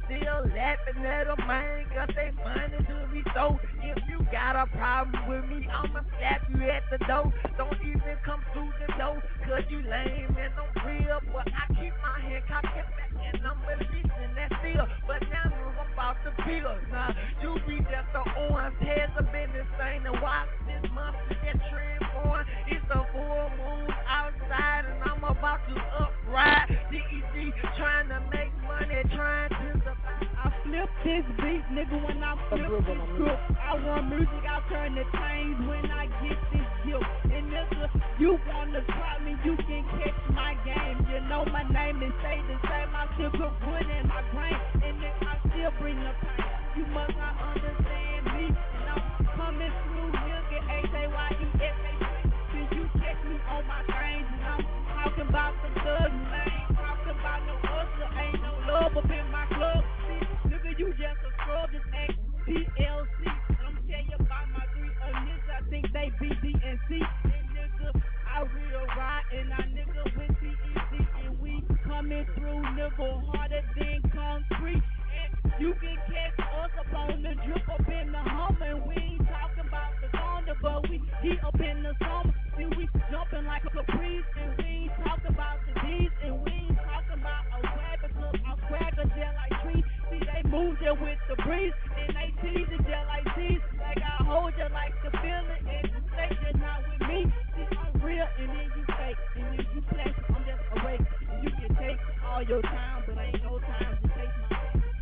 still laughing at them, man, cause they funny to me. So if you got a problem with me, I'ma slap you at the door. Don't even come through the door, cause you lame and I'm real. But I keep my hand cocked back and I'm releasing that feel. But now I'm about to feel. Nah, you be just the orange. Heads have been insane and watch this month to get transformed. It's a full moon outside and I'm about to upride. DEG trying to make money, trying to survive. I flip this beat, nigga, when I flip this script. I want music, I turn the chains when I get this gift. And nigga, you wanna try me, you can catch my game. You know my name and say the same. I still put wood in my brain, and then I still bring the pain. You must not understand me, and I'm coming through, nigga, H-A-Y-E-S-A-C. Till you catch me on my trains, and I'm talking about the thug man. Talking about no hustle, ain't no love up in my club. Nigga, you just a scrub, just act TLC. I'm tell you about my 3 niggas, I think they BDNC. And nigga, I real ride, and I nigga with TEC, and we coming through, nigga, harder than concrete. And you can catch us up on the drip, up in the Hummer, and we ain't talking about the thunder, but we heat up in the summer, and we jumping like a Caprice, and we ain't talking about the D's, and we ain't talking about a rabbit, cause our swagger just like trees. See, they move there with the breeze, and they tease it just like tease. Like I hold you like the feeling, and you say you're not with me. See, I'm real, and then you fake, and then you flex, I'm just awake. And you can take all your time, but ain't no time to take my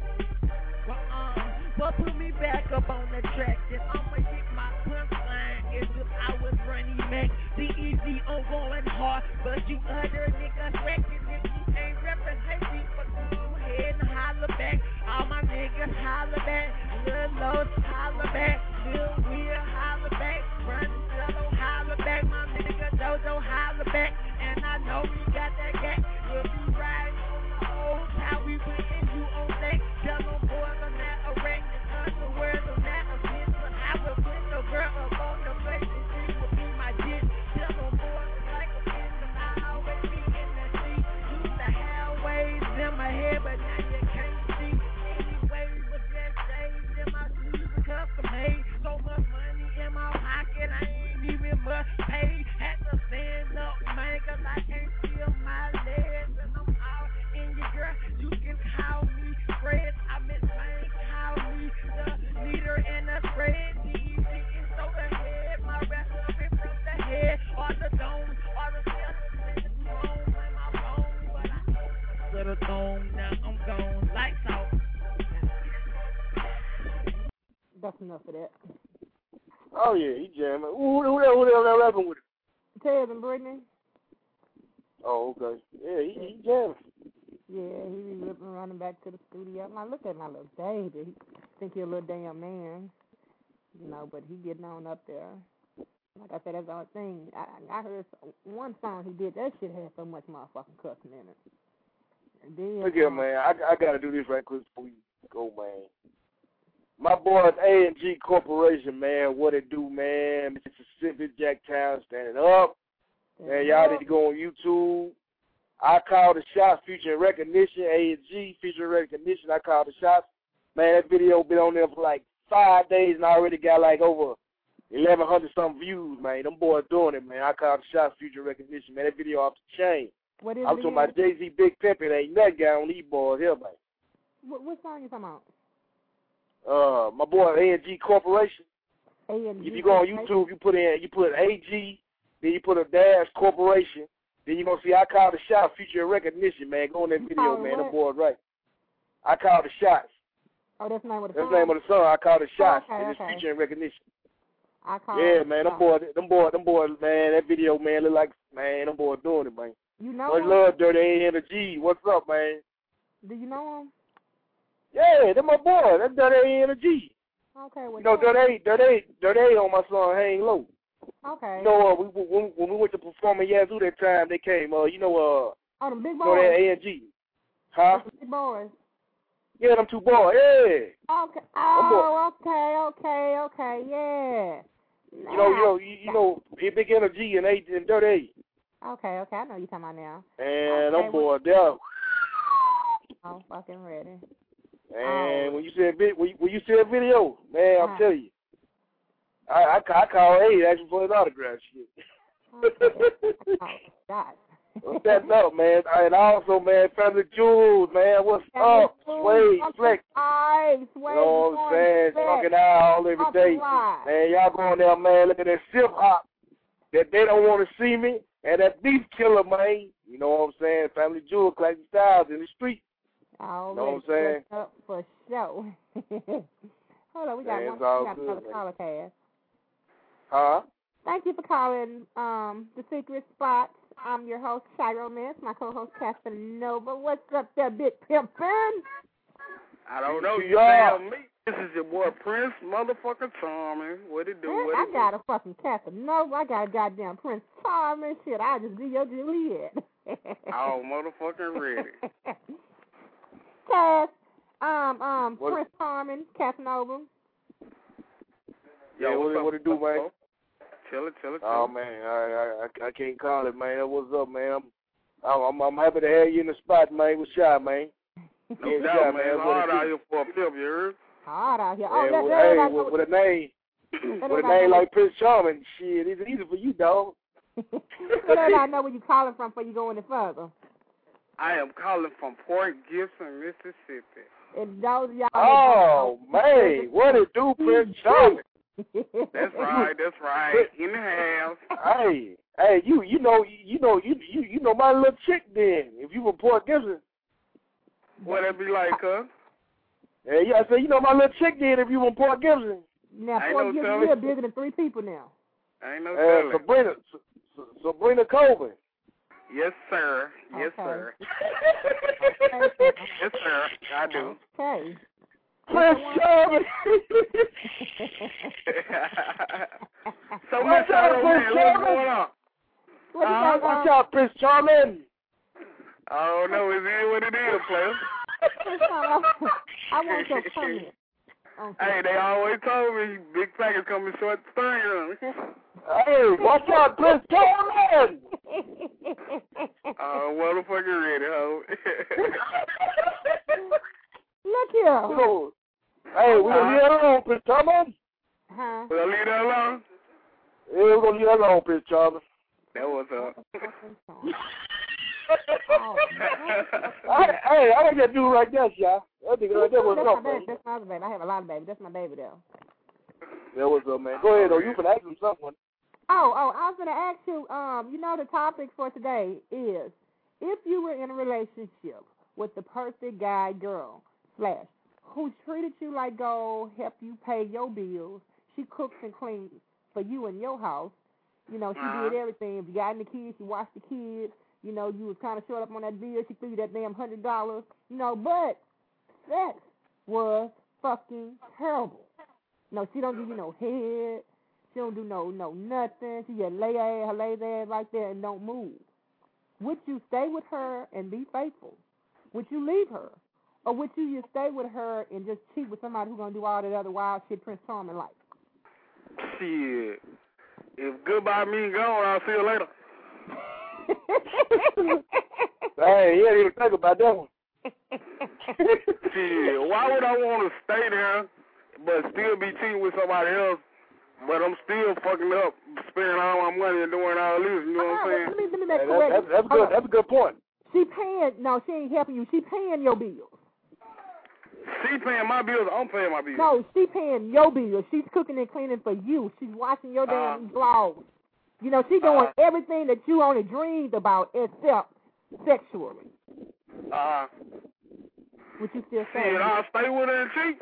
but put me back up on the track, and I'ma get my punchline as if I was running back. DEG on going hard, but you other niggas wrecking. If you ain't reppin', hey, people, go ahead and holler back. All my niggas holler back. Lil' Los holler back. Lil' Will holler back. Run Cello holler back. My nigga Dojo holler back. And I know we got that gap. If you ride on the old how we puttin' you on deck. Tell them boys I'm not a wreck. The words of that a bitch, but I will put the girl up on the place and she will be my dick. Tell them boys like a bitch, and I always be in the sea. Used to have waves in my head, but now you can't see. Anyway, but just days in my shoes are custom made. So much money in my pocket, I ain't even much paid. Had to stand up, man, cause I can't feel my legs. And I'm out in your girl, you can call me Fred. I miss man, call me the leader in the spread. DEG is so ahead, my rest up in from the head. Or the dome, or the shelter in the throne. In my phone, but I to the dome, now I'm gone, lights out. That's enough of that. Oh yeah, he jamming. Who that rapping with him? Ted and Brittany. Oh, okay. Yeah, he jamming. Yeah, he be ripping running back to the studio. I'm like, look at my little baby. He think he a little damn man, you know, but he getting on up there. Like I said, that's the only thing. I heard one song he did. That shit had so much motherfucking cussing in it. And then, Look here, man. I gotta do this right quick before we go, man. My boys A&G Corporation, man. What it do, man? Mississippi, Jacktown, standing up. Man, y'all need to go on YouTube. I call the shots featuring recognition, A&G featuring recognition. I call the shots. Man, that video been on there for like 5 days and I already got like over 1,100 something views, man. Them boys doing it, man. I call the shots featuring recognition, man. That video off the chain. What is I'm talking about Jay-Z Big Pimpin'. Ain't that guy on these boys here, man. What song you talking about? My boy A&G Corporation. A&G. If you go on YouTube, you put AG, then you put a dash Corporation. Then you're going to see I Call the Shots featuring recognition, man. Go on that video, man. Them boys right. I Call the Shots. Oh, that's the name of the song? That's the name of the song. I Call the Shots. Okay, and it's featuring recognition. Yeah, man. Them boys, man. That video, man, look like, man, them boys doing it, man. You know much love, Dirty A and the G. What's up, man? Do you know him? Yeah, they're my boy. That's Dirty A and the G. Okay. Well, you know, Dirty A on my song Hang Low. Okay. You know, when we went to perform in Yazoo that time, they came. Oh, the big boys. You know that A&G. Huh? The big boys. Yeah, them two boys. Yeah. Okay. Oh, okay. Yeah. You know, Big Energy and Dirty A. Okay. I know you're talking about now. And them boys, they're I'm fucking ready. And when you see a video, man, I'm telling you, I call A asking for his autograph. Shit. Oh, God. What's that up, man? And also, man, Family Jewels, man, what's up? Sway, Flex. You know what I'm saying? Fucking out every day. Man, y'all going there, man, look at that sip hop that they don't want to see me, and that beef killer, man. You know what I'm saying? Family Jewel, classic styles in the street. You know what I'm saying? Up for sure. Hold on, we got another caller, Cass. Huh? Thank you for calling The Secret Spots. I'm your host, Shiro Miss, my co-host, Casanova. What's up there, Big Pimpin'? I don't know. You tell me. This is your boy, Prince Motherfucker Charming. What it do? Man, I got a fucking Casanova. I got a goddamn Prince Charming. Shit, I just be your Juliet. Oh, motherfucking ready. Cass, Prince Charming, Casanova. Yeah, what it do, man? Tell it. Oh man, I can't call it, man. What's up, man? I'm happy to have you in the spot, man. What's up, man? No doubt, man. It's hard out here for a pimp, you heard? Hard out here. With a name like Prince Charming, shit, it's easy for you, dog. Let everybody know where you calling from before you go any further. I am calling from Port Gibson, Mississippi. And those y'all. Oh man, what it do, Prince Charming? That's right. In the house. Hey, you know my little chick then. If you from Port Gibson. What it be like, huh? Yeah, I said you know my little chick then if you from Port Gibson. Now Port Gibson is bigger than 3 people now. Ain't no telling. Sabrina Colvin. Yes, sir. Yes, sir. Yes, sir. I do. Okay. Prince Charming. So much out of man. What's going on? Watch out, Prince Charming. I don't know. Is it what it is, player? I want your comment. Hey, they always told me big package coming short string. Hey, watch out, Prince Charming. Oh, motherfucker ready, ho. Look here. Hey, we're going to leave that alone, Prince Charming. Huh? We're going to leave that alone? Yeah, we're going to leave that alone, Prince Charming. That was up. Hey, I like that dude right there, y'all. That nigga right there was up, man. That's my other baby. I have a lot of babies. That's my baby, though. That was up, man. Go ahead, though. You can ask him something. Oh, I was going to ask you, the topic for today is, if you were in a relationship with the perfect guy, girl, / who treated you like gold, helped you pay your bills, she cooks and cleans for you in your house, she did everything. If you got any kids, she watched the kids, you was kind of short up on that bill, she threw you that damn $100, but sex was fucking terrible. No, she don't give you no head. She don't do no nothing. She just lay there like that and don't move. Would you stay with her and be faithful? Would you leave her? Or would you just stay with her and just cheat with somebody who's going to do all that other wild shit Prince Charming like? Shit. If goodbye means gone, I'll see you later. Hey, you didn't even think about that one. Shit, why would I want to stay there but still be cheating with somebody else, but I'm still fucking up, spending all my money and doing all this, you know what I'm saying? Let me make correct. That's a good point. She ain't helping you. She paying your bills. She paying my bills, I'm paying my bills. No, she paying your bills. She's cooking and cleaning for you. She's watching your damn vlogs. She doing everything that you only dreamed about except sexually. Would you still say? Shit, I'll stay with her and cheat.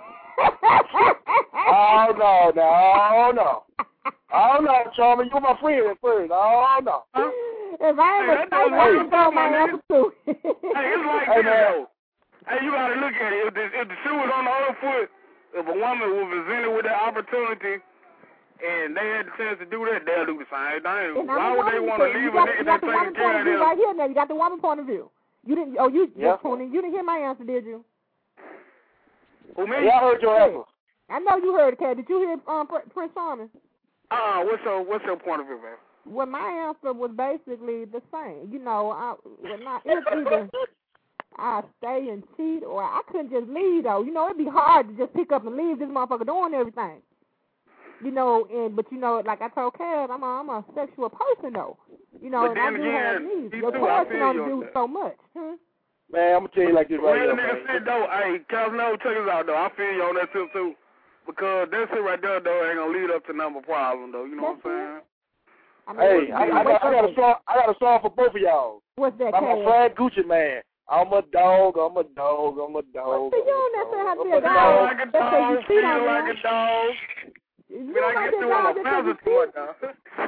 Oh, no. Oh, no, Charming. You're my friend at first. Oh, no. If I ain't a stay, I'm going my answer too. Hey, it's like this, though. Hey, you got to look at it. If the shoe was on the other foot, if a woman was presented with that opportunity and they had the chance to do that, they'll do the same thing. Why would they want to leave a nigga that's taking care of them? Right here now, you got the woman point of view. You didn't. Oh, you just tuning. You didn't hear my answer, did you? Who, me? Yeah, I heard your answer. I know you heard it, Kat. Did you hear Prince Charming? What's your point of view, man? Well, my answer was basically the same. It's either. I stay and cheat, or I couldn't just leave though. You know, it'd be hard to just pick up and leave this motherfucker doing everything. You know, but you know, like I told Kev, I'm a sexual person though. You know, but and I then do have again, needs. Your choice can only do so much. Man, I'm gonna tell you like this right Real here, nigga man. said though, hey, Casanova, check us out though. I feel you on that too. Because that shit right there though ain't gonna lead up to number problem though. You know what I'm saying? I mean, Hey, I got a song for both of y'all. What's that? I'm a Fred Gucci man. I'm a dog. I'm a dog. I'm a dog. You don't necessarily have to be a Feel dog. like a dog. Feel like a dog. You I get through on a thousand to it now.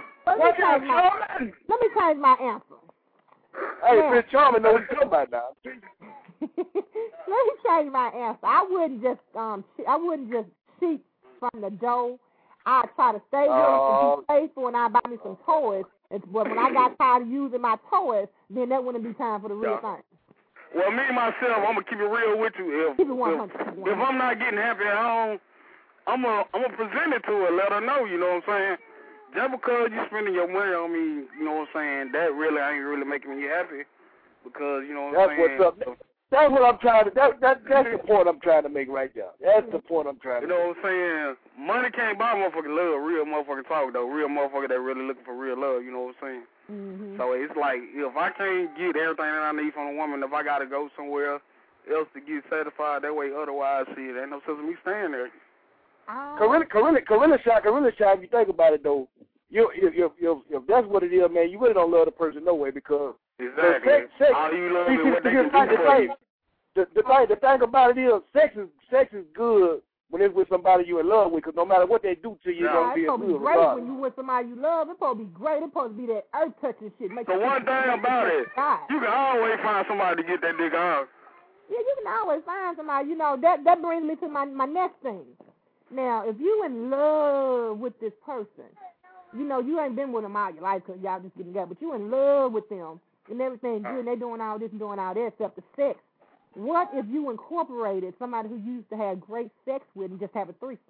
Let me change my answer. Hey, Prince Charming know what you're talking about now. Let me change my answer. I wouldn't just cheat from the door. I'd try to stay with and be faithful, and I'd buy me some toys. But when I got tired of using my toys, then that wouldn't be time for the real thing. Well, me myself, I'm gonna keep it real with you. Keep it 100. If I'm not getting happy at home, I'm gonna present it to her, let her know. You know what I'm saying? Just because you spending your money on me, you know what I'm saying? That really ain't really making me happy. Because you know what I'm saying? That's what's up. That's what I'm trying to. That's the point I'm trying to make right there. That's the point I'm trying to. You know what I'm saying? Money can't buy motherfucking love. Real motherfucking talk though. Real motherfucker that really looking for real love. You know what I'm saying? Mm-hmm. So it's like if I can't get everything that I need from a woman, if I gotta go somewhere else to get satisfied that way, otherwise, shit, ain't no sense of me staying there. Gorilla shot. If you think about it though, if that's what it is, man, you really don't love the person no way because exactly. Sex, all you love is what they can do for you. The thing about it is, sex is good when it's with somebody you're in love with, because no matter what they do to you, it's gonna be good. It's great when you with somebody you love. It's supposed to be great. It's supposed to be that earth touching shit. So one thing about it, you can always find somebody to get that dick on. Yeah, you can always find somebody. You know, that brings me to my next thing. Now, if you in love with this person, you know, you ain't been with them all your life because y'all just getting together, but you in love with them and everything good, and they doing all this and doing all that except the sex. What if you incorporated somebody who used to have great sex with and just have a threesome?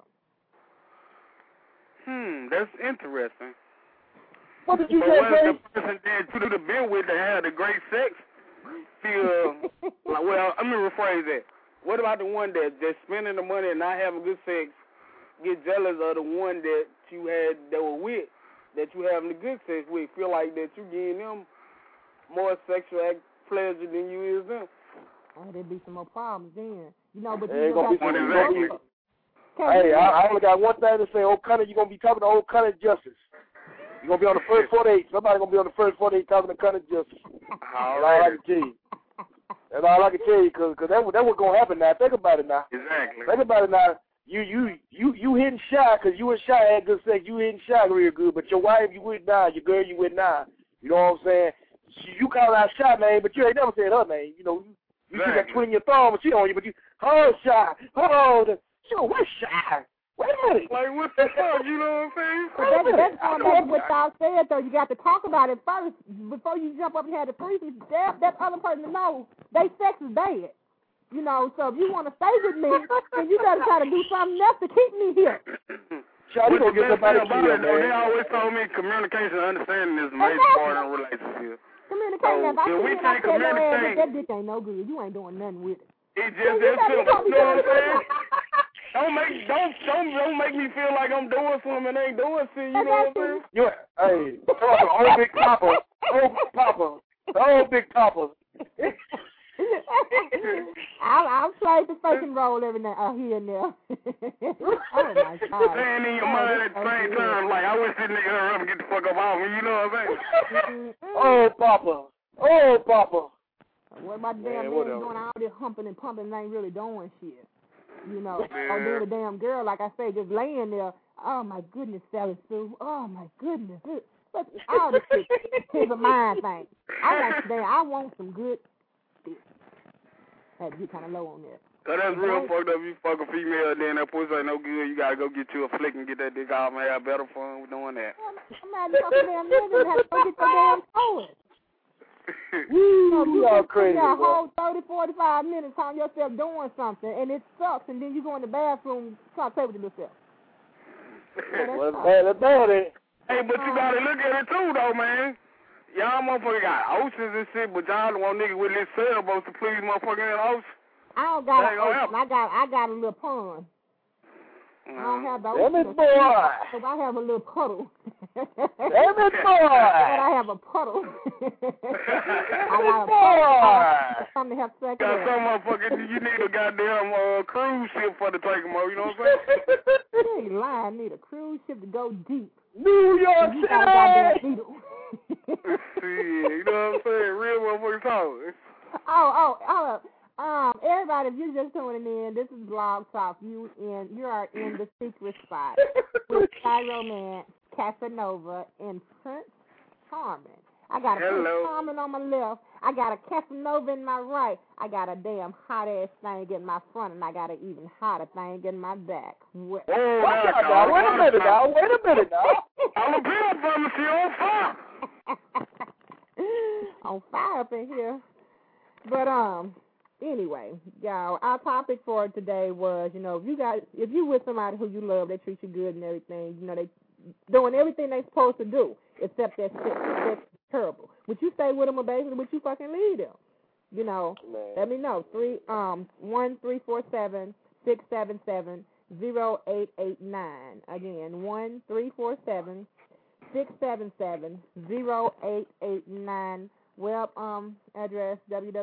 That's interesting. What did you say? What if the person that you could have been with that had the great sex feel like, well, let me rephrase that. What about the one that just spending the money and not having good sex, get jealous of the one that you had that were with, that you having the good sex with, feel like that you giving them more sexual pleasure than you is them? Oh, there'd be some more problems then. You know, but you gonna be Hey, I only got one thing to say. Old Cunning, you're going to be talking to Old Cunning Justice. You're going to be on the first 48. Somebody going to be on the first 48 talking to Cunning Justice. That's all I can tell you. That's all I can tell you, because that what's going to happen now. Think about it now. Exactly. Think about it now. You hitting shy because you and Shy had good sex. You hitting Shy real good, but your wife you with now, your girl you with now. You know what I'm saying? You call out Shy name, but you ain't never said her name. You know, you see that twin your thumb and she on you, but you, oh Shy, oh, what's Shy? Wait a minute. Like, what the fuck, you know what I'm saying? But that's going back to what y'all said, though. You got to talk about it first before you jump up and have the threesome. That other person to know they sex is bad. You know, so if you want to stay with me, then you better try to do something else to keep me here. Shawty gonna get somebody about it, though, they always told me communication and understanding is the major part of a relationship. Communication. So, if we can't communicate, that dick ain't no good. You ain't doing nothing with it. It's just that simple. You know what I'm saying? Don't make me feel like I'm doing something and ain't doing shit. You know what I'm saying? Hey, old Big Papa, old Big Papa. I'll play the faking role every now here and there. Oh my God! Saying in your mind at the same time, like I wish this nigga hurry up and get the fuck up off me. You know what I'm saying? Oh Papa. What about the damn man doing all this humping and pumping and ain't really doing shit? You know, or then the damn girl, like I say, just laying there. Oh my goodness, Sally Sue. Oh my goodness. But all this shit is a mind thing. I want some good. Had to get kind of low on that. Cause that's real fucked up. You fuck a female, then that pussy ain't no good. You gotta go get you a flick and get that dick off and have better fun with doing that. I'm not fucking damn niggas have to go get your damn toys. You all crazy, you got a whole 30, 45 minutes on yourself doing something, and it sucks, and then you go in the bathroom trying to play with yourself. Well, that's bad, Hey, but you gotta look at it too, though, man. Y'all motherfucker got oceans and shit, but y'all don't want niggas with this sailboats to please motherfucker in the ocean. I don't got an ocean. I got a little pond. I don't have the Damn ocean. it, boy. So I have a little puddle. Damn it, boy. But I have a puddle. I got a puddle. Something to have sex with. Got some motherfucker, you need a goddamn cruise ship for the take them over, you know what I'm saying? You ain't lying. I need a cruise ship to go deep. New York You got a goddamn City. needle. Shit, you know what I'm saying? Real motherfuckers talking. Everybody, if you're just tuning in, this is Blog Talk. You are in the secret spot with Shy Romance, Casanova, and Prince Charming. I got a Prince Charming on my left. I got a Casanova in my right. I got a damn hot ass thing in my front, and I got an even hotter thing in my back. Wait a minute now. I'm a bill pharmacy on fire. On fire up in here. But anyway, y'all, our topic for today was, if you with somebody who you love, they treat you good and everything, they doing everything they supposed to do, except that shit, that's terrible. Would you stay with them or basically would you fucking leave them? Let me know. 1-347-677-0889. Again, 1-347-677-0889. Web address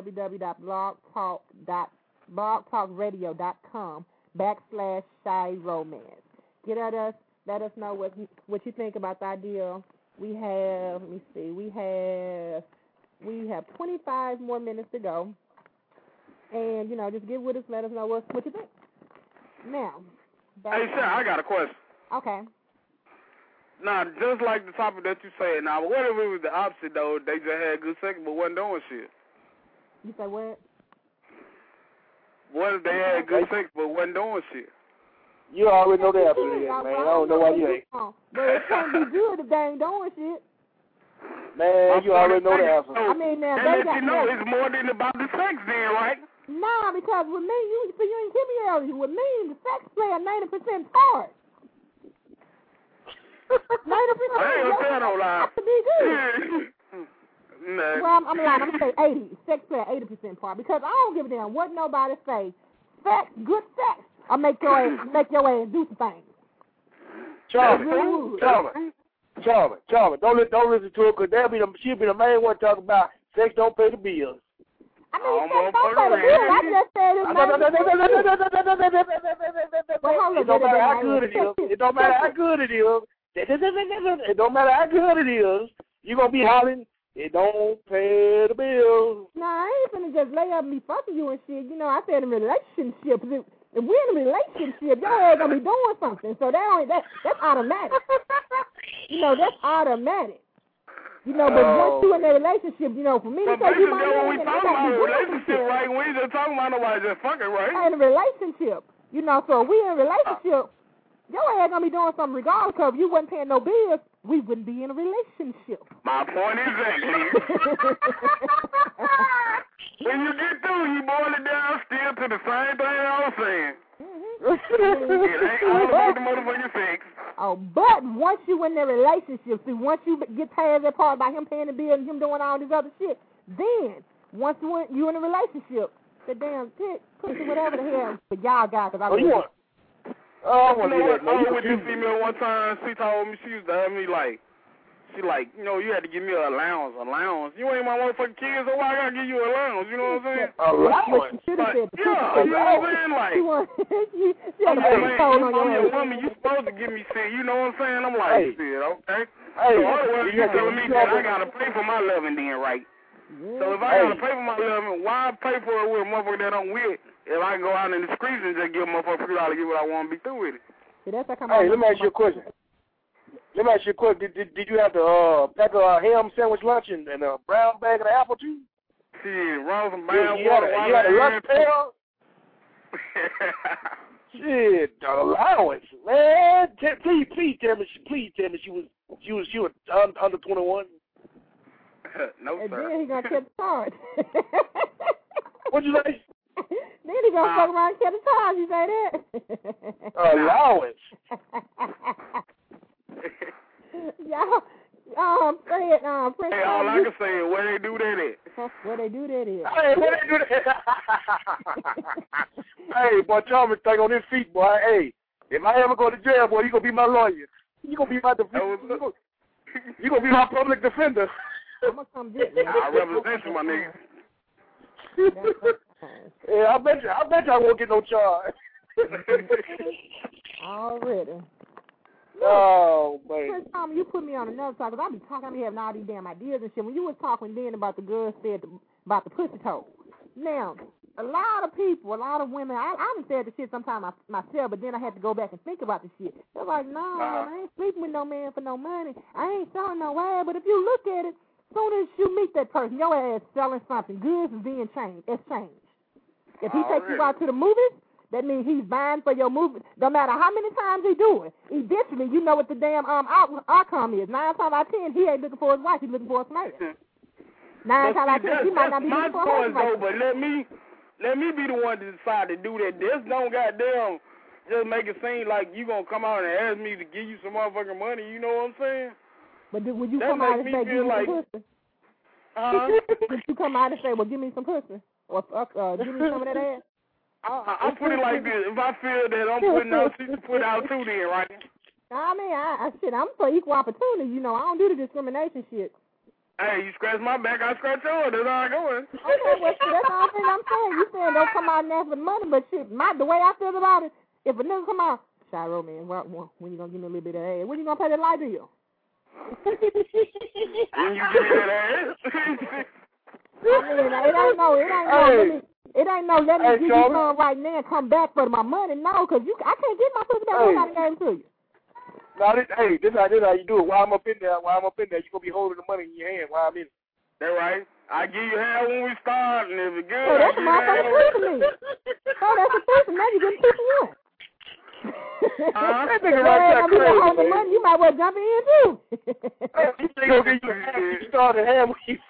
www.blogtalkradio.com/Shy-Romance. Get at us. Let us know what you think about the idea. We have, we have 25 more minutes to go. And, just get with us. Let us know what you think. Now. Hey, Sha, I got a question. Okay. Now, just like the topic that you said, now, what if it was the opposite, though? They just had good sex but wasn't doing shit. You say what? What if they had good sex but wasn't doing shit? You already know the answer to that, man. I don't know why you ain't. But it can't be good if they ain't doing shit. Man, you already know the answer. I mean, now, they let you know it's more than about the sex then, right? Nah, because with me, you ain't give me earlier. With me, the sex play a 90% part. 90%. I ain't gonna tell no lie. To be good. Nah. Well, I'm lying. I'm gonna say 80. Sex play 80% part because I don't give a damn what nobody say. Sex, good sex, or make your ass do some things. Charming. Don't listen to her because she'll be the main one talking about sex don't pay the bills. I mean, sex don't pay the bills. I just said it's 90%. It don't matter how good it is. It don't matter how good it is. It don't matter how good it is. You're going to be hollering, it don't pay the bills. Nah, I ain't finna just lay up and be fucking you and shit. I said in relationships. If we're in a relationship, your ass gonna be doing something. So that's automatic. That's automatic. But once you in a relationship, for me to say you my man, we talking about a relationship, right? We just talking about nobody just fucking, right? In a relationship, so if we in a relationship, your ass gonna be doing something regardless. Because if you wasn't paying no bills, we wouldn't be in a relationship. My point exactly. When you get through, you boil it down still to the same thing I was saying. It ain't all about the motherfucking sex. Oh, but once you in the relationship, see, once you get past that part about him paying the bill and him doing all this other shit, then once you in a relationship, the damn pussy, whatever the hell, but y'all got because I want to I was with this female one time. She told me she used to have me you had to give me an allowance. You ain't my motherfucking kids, so why I gotta give you an allowance? You know what I'm saying? Allowance? You know what I'm saying? I'm your woman. You supposed to give me shit. You know what I'm saying? I'm like, shit, okay. So otherwise, you telling me that I gotta pay for my loving then, right? So if I gotta pay for my loving, why pay for it with a motherfucker that I'm with? If I can go out in the streets and just give a motherfucker $3 to get what I want to be through with it. Hey, let me ask you a question. Did you have to pack a ham sandwich lunch and a brown bag of apple juice? Shit, run some brown you had a lunch pail? Shit, allowance, man. Please tell me she was under 21. No, and sir. then he gonna catch the charge. What'd you say? Then he gonna fuck around and catch the charge. You say that? Allowance. Y'all, Fred, Prince. Hey, all I can say is where they do that at. Where they do that is. Hey, where they do that? Hey, boy, Charmin thing on his feet, boy. Hey, if I ever go to jail, boy, you gonna be my lawyer. You gonna be my defender. You gonna be my public defender. I'm gonna come get you. I represent you, my nigga. Yeah, I bet you I won't get no charge. Already. Oh, man. Prince Tom, you put me on another talk, because I be having all these damn ideas and shit. When you was talking then about the girl said about the pussy toe. Now, a lot of people, a lot of women, I done said the shit sometimes myself, but then I had to go back and think about the shit. They're like, no, I ain't sleeping with no man for no money. I ain't selling no ass. But if you look at it, as soon as you meet that person, your ass selling something. Goods is being exchanged. If he takes you out to the movies, that means he's buying for your movie. No matter how many times he do it, eventually you know what the damn outcome is. 9 times out of 10, he ain't looking for his wife. He's looking for a smash. 9 times out of 10, he might not be looking for a wife. But let me be the one to decide to do that. This don't goddamn just make it seem like you gonna come out and ask me to give you some motherfucking money. You know what I'm saying? But would you come out and say, give me some pussy? Would you come out and say, well, give me some pussy? Or give me some of that ass? I put it like this. If I feel that I'm putting out, she can put out too then, right? I mean, I'm for equal opportunity. You know, I don't do the discrimination shit. Hey, you scratch my back, I scratch yours. That's how I going. Okay, well, shit, that's all I'm saying. You saying don't come out and ask for the money, but shit, the way I feel about it, if a nigga come out, Shiro, man, when you gonna give me a little bit of ass? When you gonna pay that light bill? When you give me that ass? I mean, it ain't no, let me give you some right now and come back for my money. No, because I can't get my pussy back when I gave it to you. No, this how you do it. While I'm up in there, you gonna be holding the money in your hand while I'm in it. That right. I give you half when we start, and if it's good, that's a motherfucking two for me. Oh, that's a two for me. Now you getting 2 for 1. That nigga right there crazy, man. The money, you might well jump in too. You think gonna get you half? You started half when you.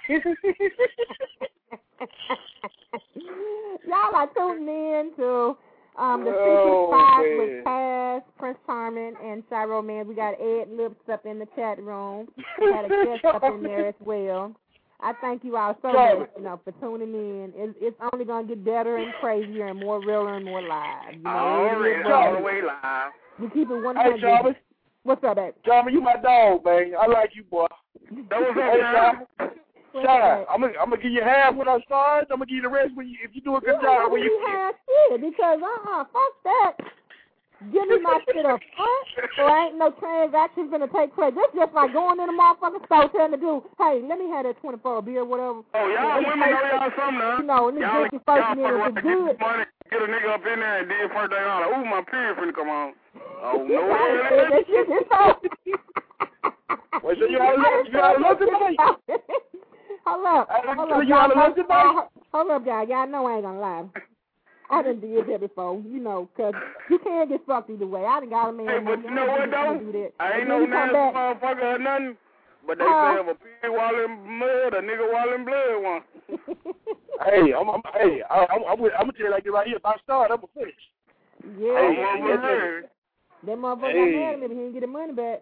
Y'all are tuning in to the Secret Spot with Taz, Prince Charmin, and Shiro Man. We got Ed Lips up in the chat room. We had a guest up in there as well. I thank you all so much, for tuning in. It's only gonna get better and crazier and more realer and more live. All the way live. We keep it 100. Hey, Charmin. What's up, baby? Charmin, you my dog, man. I like you, boy. That was up, Shine. I'm gonna give you half when I start. I'm gonna give you the rest if you do a good job. When you half shit, because fuck that. Give me my shit up front, so ain't no transactions gonna take place. This just like going in the motherfucking store telling the dude, hey, let me have that 24 beer, whatever. Oh, y'all women know y'all something now. Let me get you first and then if it's good. Money, get a nigga up in there and then first thing on, ooh, my period finna come on. Oh, no. That shit is so. Wait, so you gotta look tonight. Hold up, y'all. Y'all know I ain't gonna lie. I done did that before, because you can't get fucked either way. I done got a man. Hey, but you know what, though? I ain't no nasty motherfucker or nothing, but they say if a pig while in mud, a nigga while in blood one. Hey, I'm gonna tell you like this right here. If I start, I'm gonna finish. Yeah. That motherfucker got mad at me, but he didn't get his money back.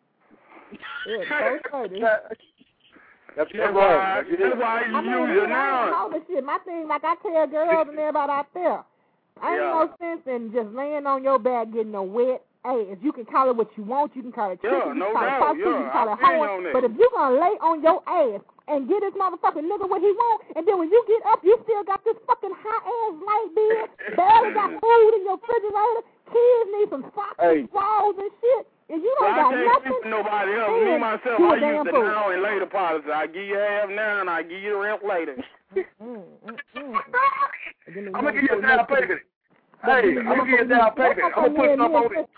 That's why you use it now. Shit. My thing, like I tell girls and everybody out there, ain't no sense in just laying on your back getting a wet ass. You can call it what you want. You can call it chicken. No you can call doubt. it you can call it horn. But if you gonna lay on your ass and get this motherfucking nigga what he want, and then when you get up, you still got this fucking hot ass light bill, barely got food in your refrigerator, kids need some socks and drawers and shit. And you don't got nothing. Nobody else. Me, myself, I use the now and later policy. I give you half now and I give you the rest later. I'm going to give you a down payment. Hey, I'm going to give you a down payment. I'm going to put something on it.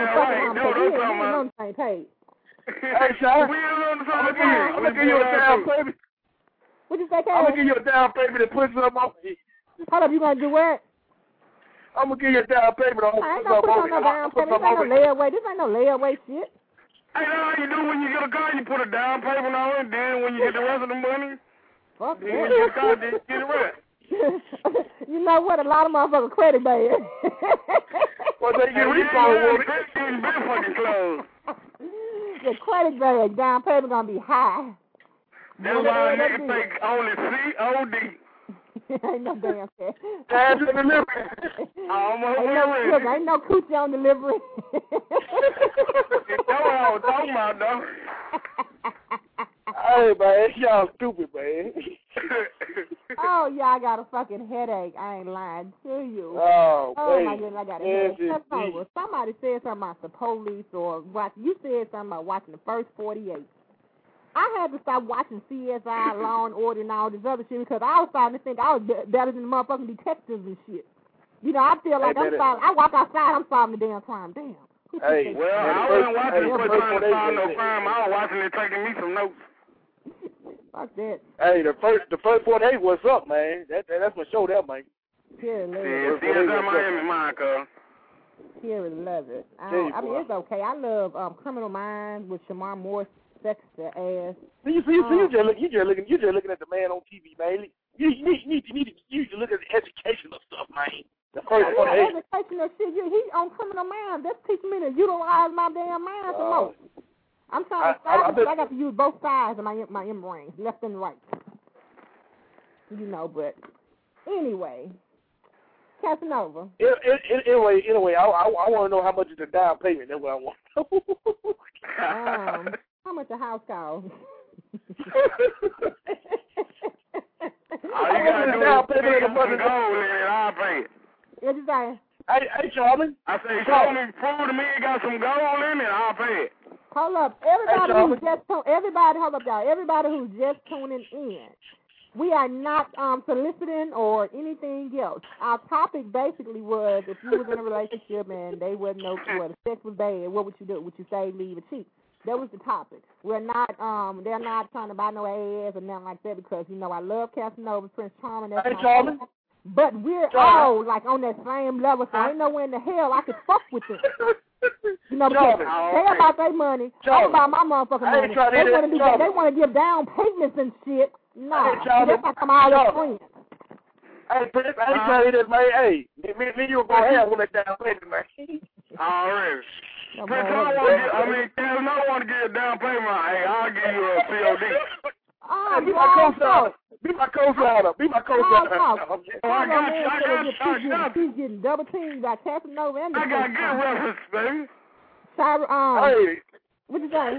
Hey, Sean, I'm going to give you a down payment. What you say, Kay? I'm going to give you a down payment and put something on it. Hold up, you going to do what? I'm going to give you a down payment. I ain't going to put on no down payment. This ain't no layaway. This ain't no layaway shit. Hey, that's how you do when you get a car. You put a down payment on it, then when you get the rest of the money, fuck then when you get a car, then you get the rest. You know what? A lot of motherfuckers credit bad. Well, they get refund. Credit been fucking closed. the credit bag down payment gonna be high. That's why a nigga think only COD. Ain't no damn cash. Cash and delivery. Ain't no coochie on delivery. That's what I was talking about, though. Hey, man, y'all stupid, man. Oh, yeah, I got a fucking headache. I ain't lying to you. Oh, my goodness, I got a headache. That's over. Somebody said something about the police or you said something about watching the first 48. I had to stop watching CSI, Law and Order, and all this other shit because I was starting to think I was better than the motherfucking detectives and shit. You know, I feel like I walk outside, I'm solving the damn crime. Damn. Hey, well, I wasn't watching it for trying to solve no crime. I was watching it taking me some notes. Fuck that. Hey, the first 48, what's up, man? That's my show, that, man. Here, CSI Miami, mine, cuz. Here, love it. I mean, it's okay. I love Criminal Minds with Shamar Moore. Sexy ass. You just looking at the man on TV, man. You need to look at the educational stuff, man. The first one, educational shit. He on Criminal Minds. That's teaching me to utilize my damn mind some more. I'm trying to I got to use both sides of my brain, left and right. You know, but anyway, Casanova. Anyway, I want to know how much is the down payment. That's what I want to know. How much a house costs? All you gotta do is pay some gold and I'll pay it. What you saying? Hey, Charlie. I say, prove to me you got some gold in it, I'll pay it. Hold up. Everybody who's just tuning in, we are not soliciting or anything else. Our topic basically was if you was in a relationship and they wouldn't know what sex was bad, what would you do? Would you say leave or cheat? That was the topic. We're not, they're not trying to buy no ass or nothing like that because, you know, I love Casanova, Prince Charming. That's my Charming. But we're all, like, on that same level, so ain't nowhere in the hell I could fuck with them. You know, because they about their money. I'm about my motherfucking money. They want to give down payments and shit. No, that's how come all their friends. Hey, Prince, I ain't trying to hear this, man. Hey, me and you will go ahead on that down payment, man. Already. Prince, I want to give a down payment. Hey, I'll give you a COD. Be my co-signer. Be my co-signer. I got you. He's getting double teamed by Casanova and I got good reference, baby. Hey. What you say?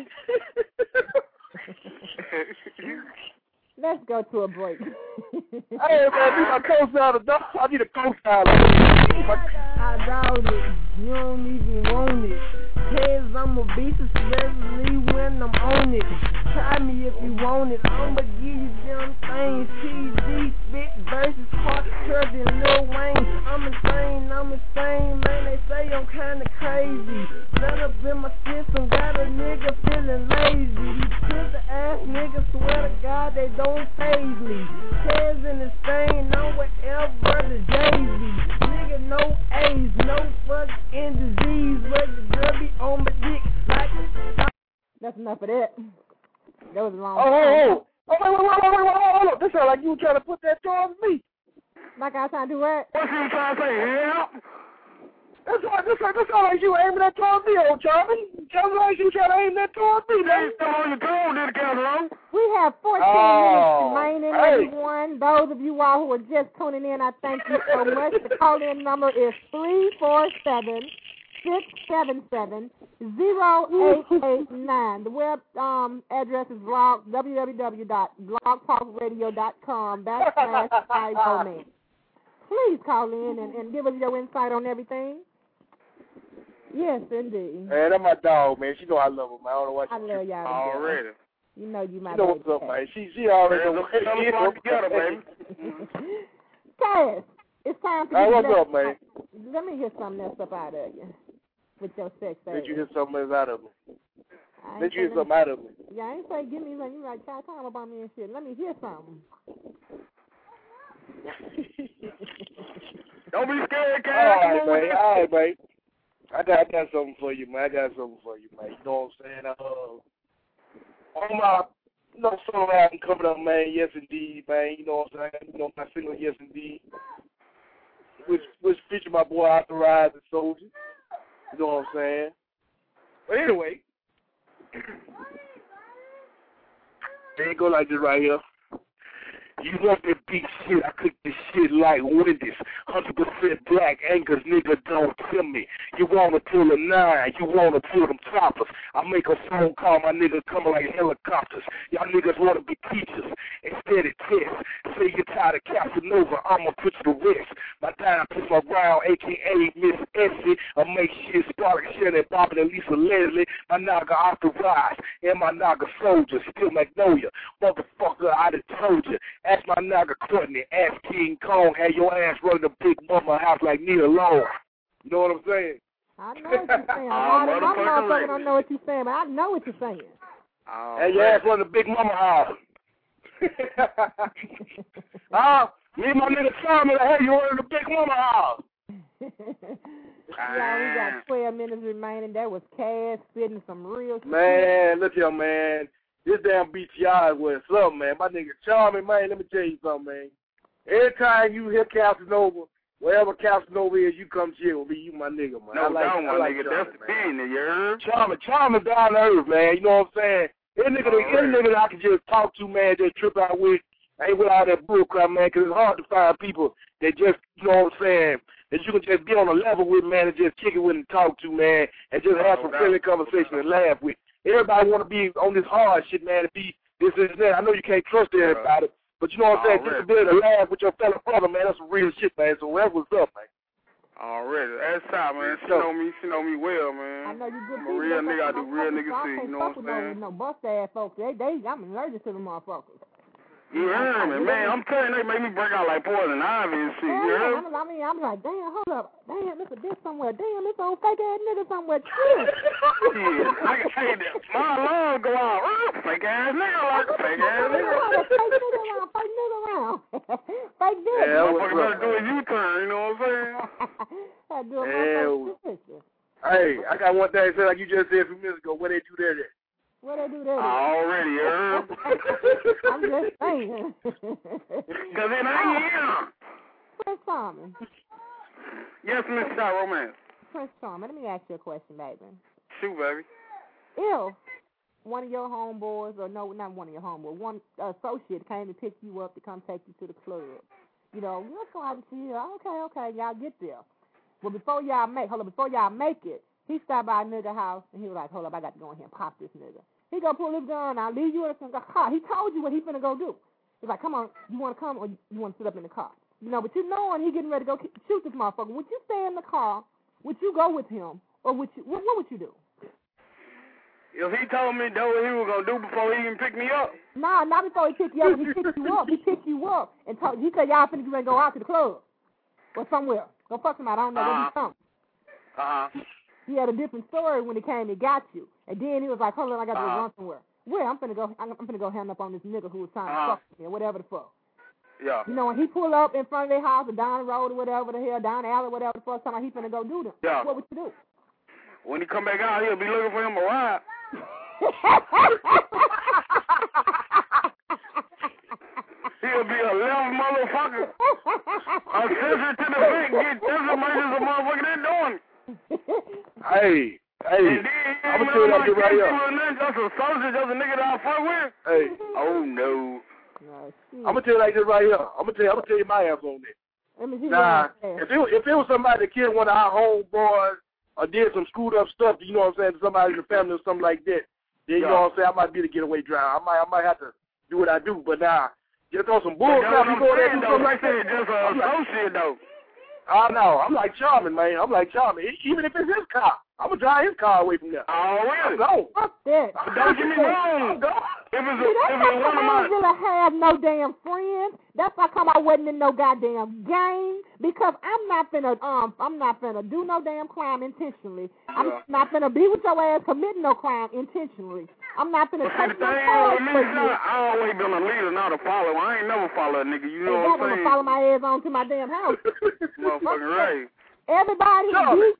Let's go to a break. Hey, man, be my co-signer, dog. I need a co-signer. I doubt it. You don't even want it. Cause I'm a beast, especially when I'm on it. Try me if you want it. I'ma give you them things. TD, spit versus Hot Church and Lil Wayne. I'm insane, man. They say I'm kinda crazy. None up in my system, got a nigga feeling lazy. These pussy ass niggas, swear to God, they don't faze me. Cause in this thing, I'm wherever the Jay-Z. Nigga, no AIDS, no fucking disease. But the girl be on my dick like. That's enough of that. That was a long time. Wait. This sound like you were trying to put that towards me. Like I was trying to do what? What you trying to say? Yeah. This sound like you were aiming that towards me, old Charlie. Sounds like you trying to aim that towards me, man. On the tone, did it count wrong? We have 14 minutes remaining, everyone. Those of you all who are just tuning in, I thank you so much. The call-in number is 347-677-0889. The web address is www.blogtalkradio.com/IOMan. Please call in and give us your insight on everything. Yes, indeed. Man, that's my dog, man. She know I love her, man. I don't know what I love y'all. Already. You know you my baby. You know what's up, man. She already knows what's together, baby. Cass, it's time for you. What's up, man? Let me hear something else up out of you with your sex. Did you hear something else out of me? Did you hear something out of me? Yeah, I ain't say give me something. You like try time about me and shit. Let me hear something. Don't be scared, Cass. All right, man. I got something for you, man. You know what I'm saying? On my solo album coming up, man. Yes, indeed, man. You know what I'm saying? You know my single, Yes, Indeed, which feature my boy Authorized and Soldier. You know what I'm saying? But anyway, It go like this right here. You want that big shit, I cook this shit like Wendy's. 100% black, Angus, nigga, don't tell me. You wanna pull a 9, you wanna pull them choppers. I make a phone call, my nigga coming like helicopters. Y'all niggas wanna be teachers instead of tests. Say you're tired of Casanova, I'ma put you to rest. My dime puts my round, a.k.a. Miss Essie. I make shit spark, Shannon, Bobby, and Lisa Leslie. My naga authorized, and my naga soldier, still Magnolia. Motherfucker, I done told you. Ask my naga Courtney, ask King Kong, had your ass running the big mama house like Nia Long. You know what I'm saying? I know what you're saying. My motherfucker don't know what you're saying, but I know what you're saying. Hey, your ass running the big mama house. Me and my nigga Simon, hey, you running the big mama house. Yeah, we got 12 minutes remaining. That was Cass spitting some real shit. Man, look here, man. This damn BTI is what's up, man. My nigga Charming, man, let me tell you something, man. Every time you hear Casanova, wherever Casanova is, you come chill with me. You my nigga, man. No, I like nigga. Charming, That's the thing, you heard? Charming down to earth, man. You know what I'm saying? Any nigga that I can just talk to, man, just trip out with, ain't with all that bullcrap, man, because it's hard to find people that just, you know what I'm saying, that you can just be on a level with, man, and just kick it with and talk to, man, and just have some friendly conversation and laugh with. Everybody want to be on this hard shit, man, to be this and that. I know you can't trust everybody, but you know what I'm saying? Just to be able to laugh with your fellow brother, man, that's some real shit, man. So that's what's up, man. Already. That's time, man. She know me well, man. I know you good. I'm a real nigga. I do real nigga shit. You know what I'm saying? No bust ass folks. I'm allergic to them motherfuckers. You heard me, man. I'm telling you, they make me break out like poison ivy and shit. You heard me? I mean, I'm like, damn, hold up. Damn, it's a bitch somewhere. Damn, this old fake ass nigga somewhere. Shit. I can tell you that. My alarm go out. Fake ass nigga, like a fake ass nigga. Fake nigga around. Fake nigga. Yeah, motherfucker better do a U-turn, you know what I'm saying? Hey, I got one thing to say, like you just said a few minutes ago. Where they do that at? Where they do that? Already, heard? I'm just saying. Because it ain't here. Prince Charming. Yes, Miss Shot Romance. Prince Charming, let me ask you a question, baby. Shoot, baby. If one of your homeboys, or no, not one of your homeboys, one associate came to pick you up to come take you to the club, you know, let's go out and see you. Okay, y'all get there. Well, before y'all make it, he stopped by a nigga house, and he was like, hold up, I got to go in here and pop this nigga. He gonna pull his gun out, leave you in the car. He told you what he finna go do. He's like, come on, you want to come or you want to sit up in the car? You know, but you knowing he getting ready to go shoot this motherfucker. Would you stay in the car? Would you go with him? Or would you? What would you do? If he told me that what he was going to do before he even picked me up? Nah, not before he picked you up. He picked you up. He picked you up and told, he said, y'all finna get ready to go out to the club. Or somewhere. Go fuck somebody. I don't know where he's from. He had a different story when he came and got you. And then he was like, hold on, I got to go run somewhere. Where? I'm finna go hand up on this nigga who was trying to fuck me or whatever the fuck. Yeah. You know, when he pull up in front of their house or down the road or whatever the hell, down the alley, whatever the fuck, somebody he finna go do them. Yeah. What would you do? When he come back out, he'll be looking for him a ride. He'll be a left motherfucker. Attention to the bank, get this emergency motherfucker they're doing. Hey, I'm gonna tell you that right here. Just a soldier, just a nigga that I fuck with. Hey. Oh no. I'm gonna tell you like this right here. I'm gonna tell you my answer on this. Nah, if it was somebody that killed one of our homeboys or did some screwed up stuff, you know what I'm saying, to somebody in the family or something like that, then you know what I'm saying, I might be the getaway driver. I might have to do what I do, but nah, just on some bullshit. You go there and do something like that. Just an associate though. I know. I'm like Charming, man. I'm like Charming. Even if it's his car, I'm going to drive his car away from there. Oh, really? No. Fuck that. Don't get me wrong. If it's one of my... I don't really have no damn friends. That's why I wasn't in no goddamn game. Because I'm not finna do no damn crime intentionally. I'm not finna be with your ass committing no crime intentionally. I'm not finna take no calls for you. I always been a leader, not a follower. I ain't never follow a nigga. You know what I'm saying? I'm gonna follow my ass on to my damn house. Motherfucking right. Everybody,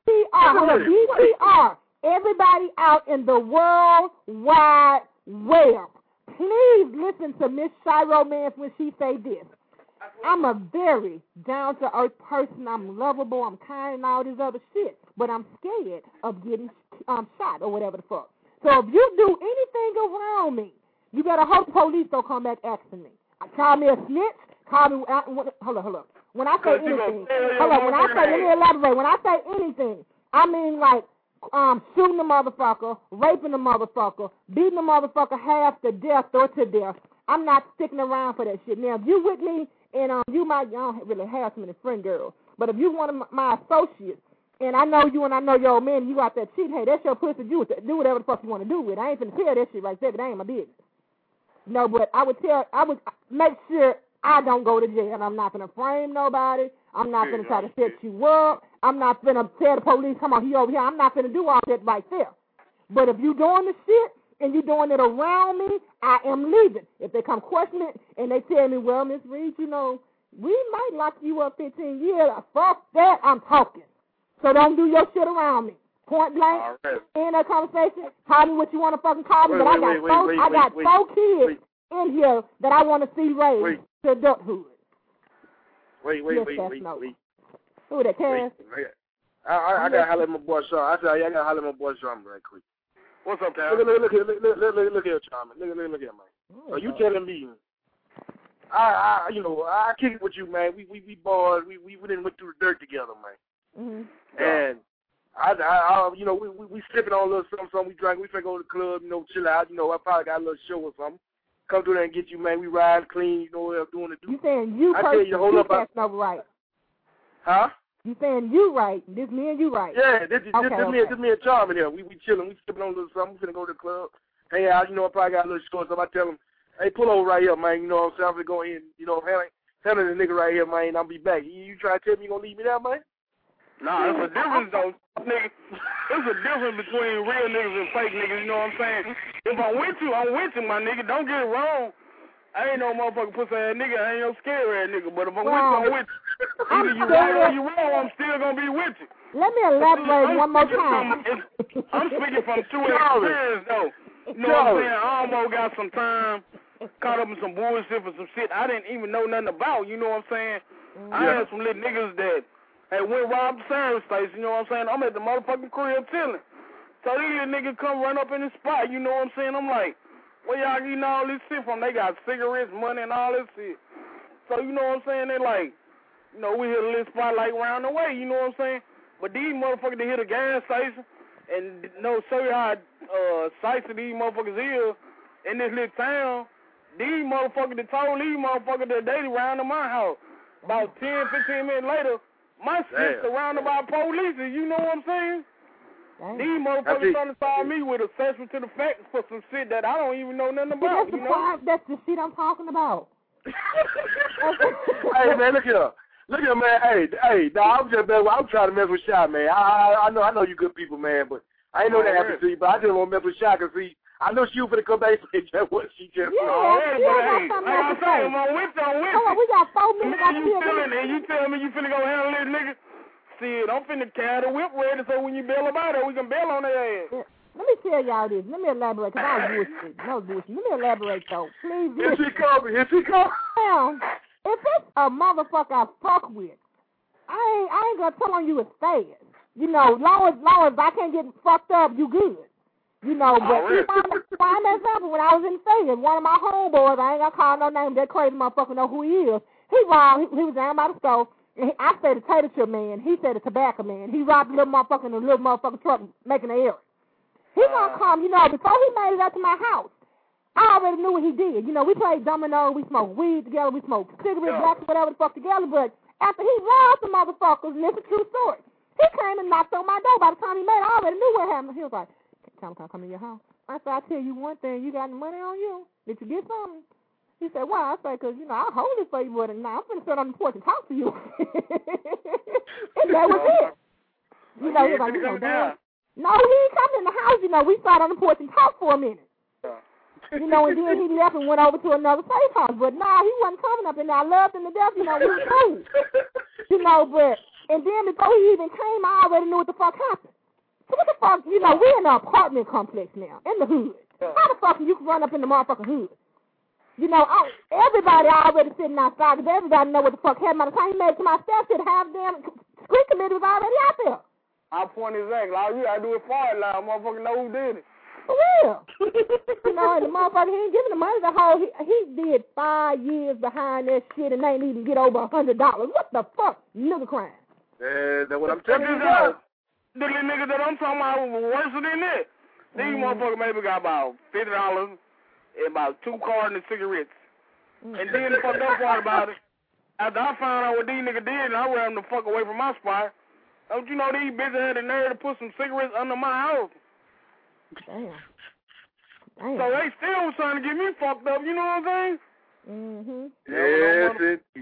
DTR, everybody out in the World Wide Web, please listen to Miss Shy Romance when she say this. I'm a very down-to-earth person. I'm lovable. I'm kind and all this other shit. But I'm scared of getting shot or whatever the fuck. So if you do anything around me, you better hope the police don't come back asking me. Call me a snitch. Call me. Hold on. When I say anything, let me elaborate. When I say anything, I mean like shooting the motherfucker, raping the motherfucker, beating the motherfucker half to death or to death. I'm not sticking around for that shit. Now, if you with me and you might, I don't really have so many friend girls, but if you one of my associates, and I know you and I know your old man, you got that cheat, hey, that's your pussy, do whatever the fuck you want to do with it. I ain't finna tell that shit right there, but that ain't my business. No, but I would make sure I don't go to jail. I'm not finna frame nobody. I'm not finna try to set you up. I'm not finna tell the police, come on, he over here. I'm not finna do all that right there. But if you doing the shit and you doing it around me, I am leaving. If they come question it and they tell me, well, Miss Reed, you know, we might lock you up 15 years. Fuck that, I'm talking. So don't do your shit around me. Point blank, in that conversation, call me what you want to fucking call me, but I got four kids in here that I want to see raised to adulthood. Wait. Who that, Cass? I got to holler at my boy Sean. I got to holler at my boy Sean right quick. What's up, Cass? Look here, Charmin. Look here, man. So you telling me, I kick it with you, man. We boys, we didn't went through the dirt together, man. Mm-hmm. And we sipping on a little something. We drank. We finna go to the club, chill out. I probably got a little show or something. Come through there and get you, man. We ride clean. You know what I'm doing to do. You saying you personally, you passing over right? Huh? You saying you right? This me and you right? Yeah, this me and Charmin here. We chilling. We sipping on a little something. We finna go to the club. Hang out. I probably got a little show or something. I tell him, hey, pull over right here, man. You know what I'm saying? I'm finna go in. Handle the nigga right here, man. I'll be back. You try to tell me you gonna leave me there, man? Nah, there's a difference, though, nigga. There's a difference between real niggas and fake niggas, you know what I'm saying? If I'm with you, my nigga. Don't get it wrong. I ain't no motherfucking pussy-ass nigga. I ain't no scary-ass nigga. But if I'm with you, either you right or you wrong, I'm still going to be with you. Let me elaborate one more time. I'm speaking from true experience, though. You know what I'm saying? I almost got some time caught up in some bullshit for some shit I didn't even know nothing about, you know what I'm saying? I had some little niggas that went rob the service station, you know what I'm saying? I'm at the motherfucking crib chilling. So these little niggas come run up in the spot, you know what I'm saying? I'm like, where y'all getting all this shit from? They got cigarettes, money, and all this shit. So, you know what I'm saying? They like, we hit a little spot like round the way, you know what I'm saying? But these motherfuckers, they hit a gas station and, show you how sightsy these motherfuckers is in this little town. These motherfuckers, they told these motherfuckers that they round to my house. About 10, 15 minutes later, my shit's surrounded by police, you know what I'm saying? Damn. These motherfuckers trying to find me with assessment to the facts for some shit that I don't even know nothing about, That's the shit I'm talking about. Hey, man, look here. Look here, man. Hey, nah, I'm trying to mess with Shy, man. I know you good people, man, but I ain't know that happened to you, but I just want to mess with Shy because, see, I know she was going to come back and say just what she just said. I'm with you. Come on, we got 4 minutes. You tell me you finna go handle this nigga? Shit, I'm finna carry the whip ready so when you bail them out, we can bail on their ass. Yeah. Let me tell y'all this. Let me elaborate, because I was bullshit. Let me elaborate, though. Please listen. Here she come. Now, if it's a motherfucker I fuck with, I ain't going to tell on you it's fast. Long as I can't get fucked up, you good. But prime example, when I was in Vegas, one of my homeboys, I ain't gonna call no name, that crazy motherfucker know who he is. He was down by the stove, and I said the potato chip man, he said the tobacco man. He robbed the little motherfucking truck making an errand. He gonna come, before he made it up to my house, I already knew what he did. We played domino, we smoked weed together, we smoked cigarettes, blacks, whatever the fuck together, but after he robbed the motherfuckers, and it's a true story, he came and knocked on my door. By the time he made it, I already knew what happened. He was like, can I come to your house? I said, I'll tell you one thing. You got any money on you? Did you get something? He said, why? I said, because, I'll hold it for you, but now I'm going to sit on the porch and talk to you. And that was it. He was like, no, he ain't coming in the house. We sat on the porch and talked for a minute. And then he left and went over to another safe house. But, he wasn't coming up in there. I loved him to death. We was cool. But, and then before he even came, I already knew what the fuck happened. So what the fuck, we're in an apartment complex now, in the hood. How the fuck you can run up in the motherfucking hood? Everybody already sitting outside because everybody know what the fuck happened. By the time he made it to my steps, it have them street committee was already out there. Our point exactly. All you gotta do is fire loud, motherfucker know who did it. For real. You know, and the motherfucker, he ain't giving the money. The whole, he did 5 years behind that shit and ain't even get over $100. What the fuck? Nigga crime. That's what I'm telling you. The nigga that I'm talking about was worse than that. These motherfuckers maybe got about $50 and about 2 cartons of cigarettes. And then the fucked up part about it, after I found out what these niggas did and I ran them the fuck away from my spot, don't you know these bitches had the nerve to put some cigarettes under my house? Damn. So they still was trying to get me fucked up, you know what I'm saying? Mm-hmm. Yes, it is.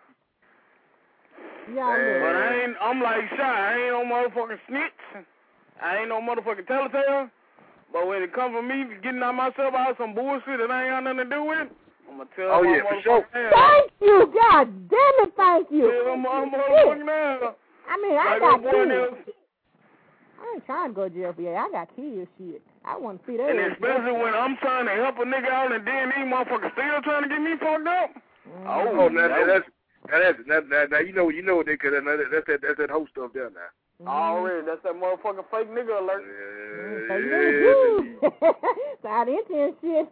Yeah, but I'm like shy. I ain't no motherfucking snitch. I ain't no motherfucking telltale. But when it comes from me getting out myself out of some bullshit that I ain't got nothing to do with, I'm going to tell my for sure. Thank you. God damn it, thank you. I'm motherfucking ass. I mean, I got kids. I ain't trying to go to jail for that. I got kids, shit. I want to see that. And especially when I'm trying to help a nigga out and then these motherfuckers still trying to get me fucked up. Oh, now you know what they could. That's that whole stuff there now. Already, that's that motherfucking fake nigga alert. Side intent shit.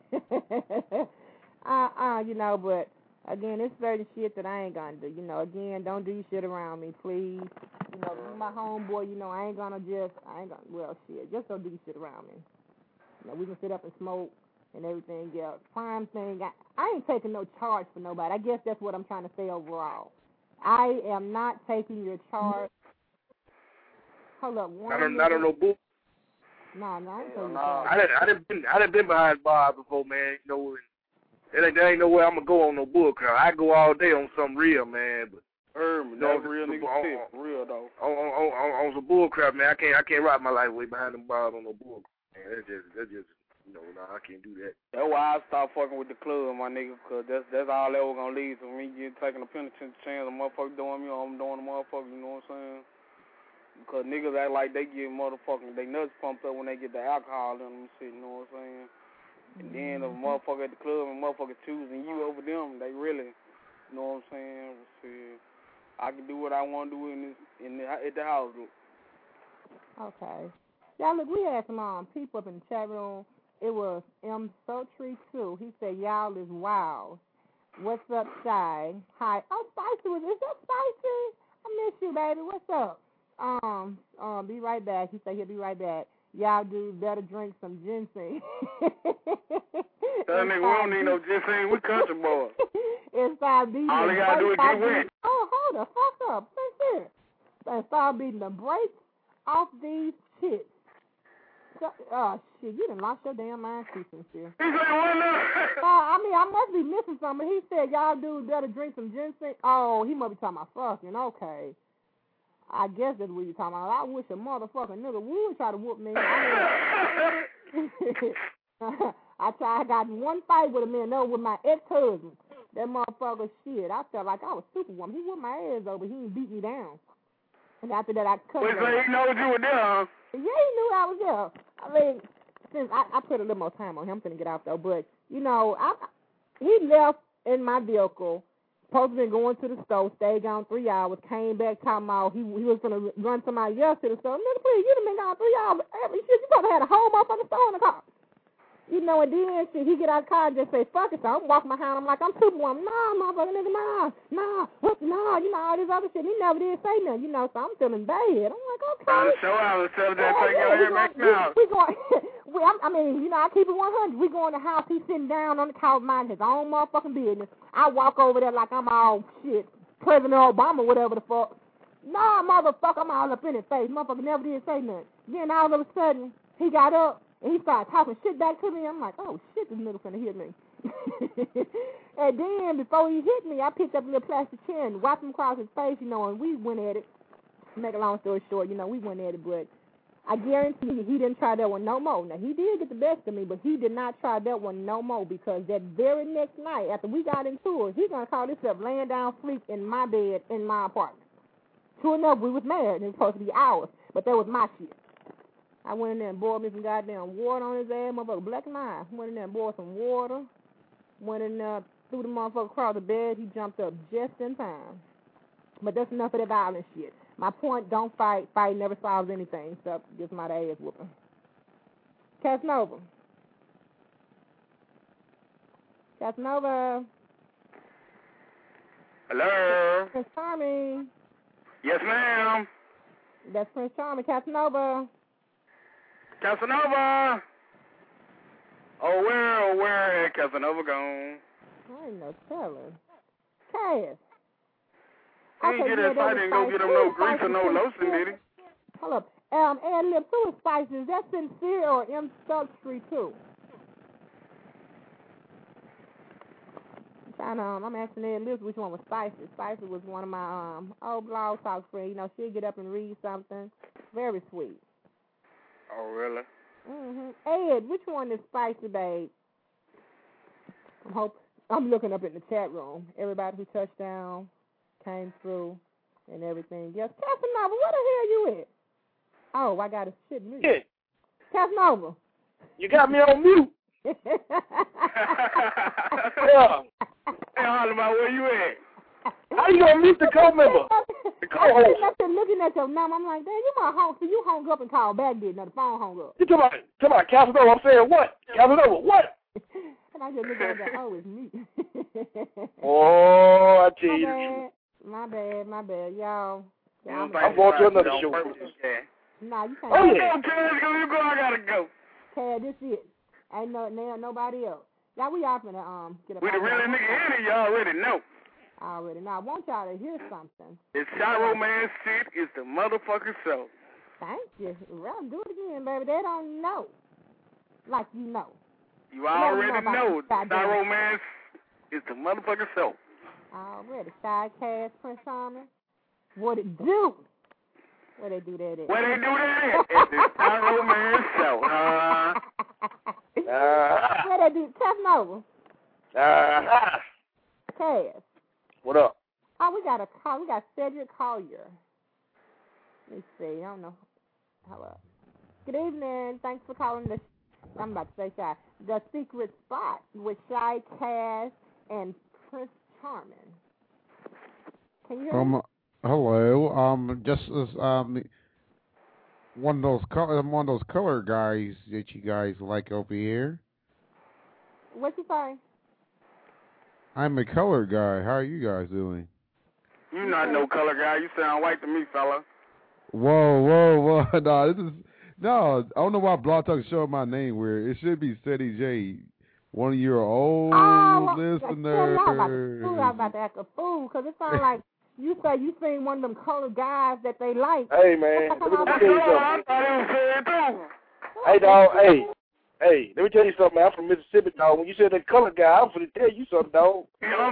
You know, but again, it's certain shit that I ain't gonna do. You know, again, don't do your shit around me, please. You know, you my homeboy, you know, well, shit, just don't do your shit around me. You know, we can sit up and smoke and everything else. Crime thing, I ain't taking no charge for nobody. I guess that's what I'm trying to say overall. I am not taking your charge. Hold up, not on no book. No, I ain't taking your charge. I done been behind bars before, man. You know, and there ain't no way I'm gonna go on no bull crap. I go all day on something real, man. But that's real nigga shit, real though. On some bull crap, man. I can't ride my life way behind them bars on no bull crap, man. That's just I can't do that. That's why I stopped fucking with the club, my nigga, because that's all that was going to lead to me taking a penitentiary chance of motherfucker doing me or I'm doing the motherfucker, you know what I'm saying? Because niggas act like they get motherfucking, they nuts pumped up when they get the alcohol in them and shit, you know what I'm saying? And then if a motherfucker at the club and motherfucker choosing you over them, they really, you know what I'm saying? Shit, I can do what I want to do at the house. Okay. Y'all, look, we had some people up in the chat room. It was M. Sultry, too. He said, y'all is wild. What's up, Shy? Hi. Oh, Spicy, is that Spicy? I miss you, baby. What's up? Be right back. He said he'll be right back. Y'all dudes better drink some ginseng. That nigga, we don't need no ginseng. We country boys. And start beating all they gotta do is get wet. Oh, hold the fuck up. Listen here. And start beating the brakes off these chicks. Oh, shit, you done lost your damn mind too, sincere. He said what now? I must be missing something. He said y'all dudes better drink some ginseng. Oh, he must be talking about fucking. Okay. I guess that's what you're talking about. I wish a motherfucking nigga would try to whoop me. I got in one fight with a man, no, with my ex-husband. That motherfucker, shit, I felt like I was Superwoman. He whooped my ass over. He didn't beat me down. And after that, I cut him. So he knows you were there, huh? Yeah, he knew I was there. I mean, since I put a little more time on him, I'm finna get out though. But you know, he left in my vehicle. Supposed to be going to the store, stayed gone 3 hours, came back talking about he was gonna run somebody else to the store. Nigga, please, you done been gone 3 hours. Shit, you probably had a whole motherfucking store in the car. You know, and then shit, he get out of the car and just say, fuck it. So I'm walking behind him like I'm Superwoman. Nah, motherfucker, nigga, nah, you know, all this other shit. He never did say nothing, you know, so I'm feeling bad. I'm like, okay. I'm sure I was telling that take your hair back now. We going, I mean, you know, I keep it 100. We go in the house, he's sitting down on the couch minding his own motherfucking business. I walk over there like I'm all shit, President Obama, whatever the fuck. Nah, motherfucker, I'm all up in his face. Motherfucker never did say nothing. Then all of a sudden, he got up. And he started talking shit back to me. I'm like, oh, shit, this nigga finna hit me. And then, before he hit me, I picked up a little plastic chair and whacked him across his face, you know, and we went at it. To make a long story short, you know, we went at it, but I guarantee you he didn't try that one no more. Now, he did get the best of me, but he did not try that one no more because that very next night, after we got into it, he gonna call himself laying down sleep in my bed in my apartment. True enough, we was married, and it was supposed to be ours, but that was my shit. I went in there and boiled me some goddamn water on his ass, motherfucker, black and eye. Went in there and boiled some water. Went in there, threw the motherfucker across the bed. He jumped up just in time. But that's enough of that violent shit. My point, don't fight. Fight never solves anything except give somebody ass whooping. Casanova. Casanova. Hello. Prince Charming. Yes, ma'am. That's Prince Charming. Casanova. Casanova. Oh, where had Casanova gone? I ain't no telling. Cass. He didn't get excited and go get him no grease or no lotion, did he? Hold up. Ad Lib, who is Spicy? Is that Sincere or M. Stokes too? I'm asking Ed Lib which one was Spicy. Spicy was one of my old blog talk friends. You know, she'd get up and read something. Very sweet. Oh, really? Ed, which one is Spicy, babe? I'm looking up in the chat room. Everybody who touched down came through and everything. Yes, Casanova, where the hell you at? Oh, I got a shit mute. Yeah. Casanova. You got me on mute. Yeah. Hey, Oliver, where you at? How you gonna mute the co-member? The co-host. I'm looking at your number. I'm like, damn, you my home. So you hung up and called back, didn't you? The phone hung up. You talking about Casanova? I'm saying what? Casanova, what? And I just looked at it and go, oh, it's me. Oh, I tell you the truth. My bad, y'all. I'm going to another show. Nah, you can't. Oh, yeah. You go, I gotta go. Okay, this is it. Ain't nobody else. Now we all finna get up. We the really nigga in it, y'all already know. Already. Now I want y'all to hear something. It's Shiro Man shit is the motherfucking show. Thank you. Well, do it again, baby. They don't know. Like you know. You already know. Shiro Man is the motherfucking show. Already. Sidecast, Prince Harmon. What it do? Where they do that at? Where they do that at? It's the Shiro Man show. Where they do? Casanova. Cass. What up? Oh, we got a call. We got Cedric Collier. Let me see. I don't know. Hello. Good evening. Thanks for calling the. I'm about to say Shy. The Secret Spot with Shy Cass and Prince Charming. Can you hear me? Hello. Just as one of those color guys that you guys like over here. What you say? I'm a color guy. How are you guys doing? You not no color guy. You sound white to me, fella. Whoa. No, I don't know why Blog Talk showed my name weird. It should be Steady J, one of your old listeners. I'm about to act a fool because it sounds like you say you seen one of them color guys that they like. Hey, man. Let me tell you something. Hey, dog. Hey, let me tell you something, man. I'm from Mississippi, dog. When you said that color guy, I'm finna tell you something, dog.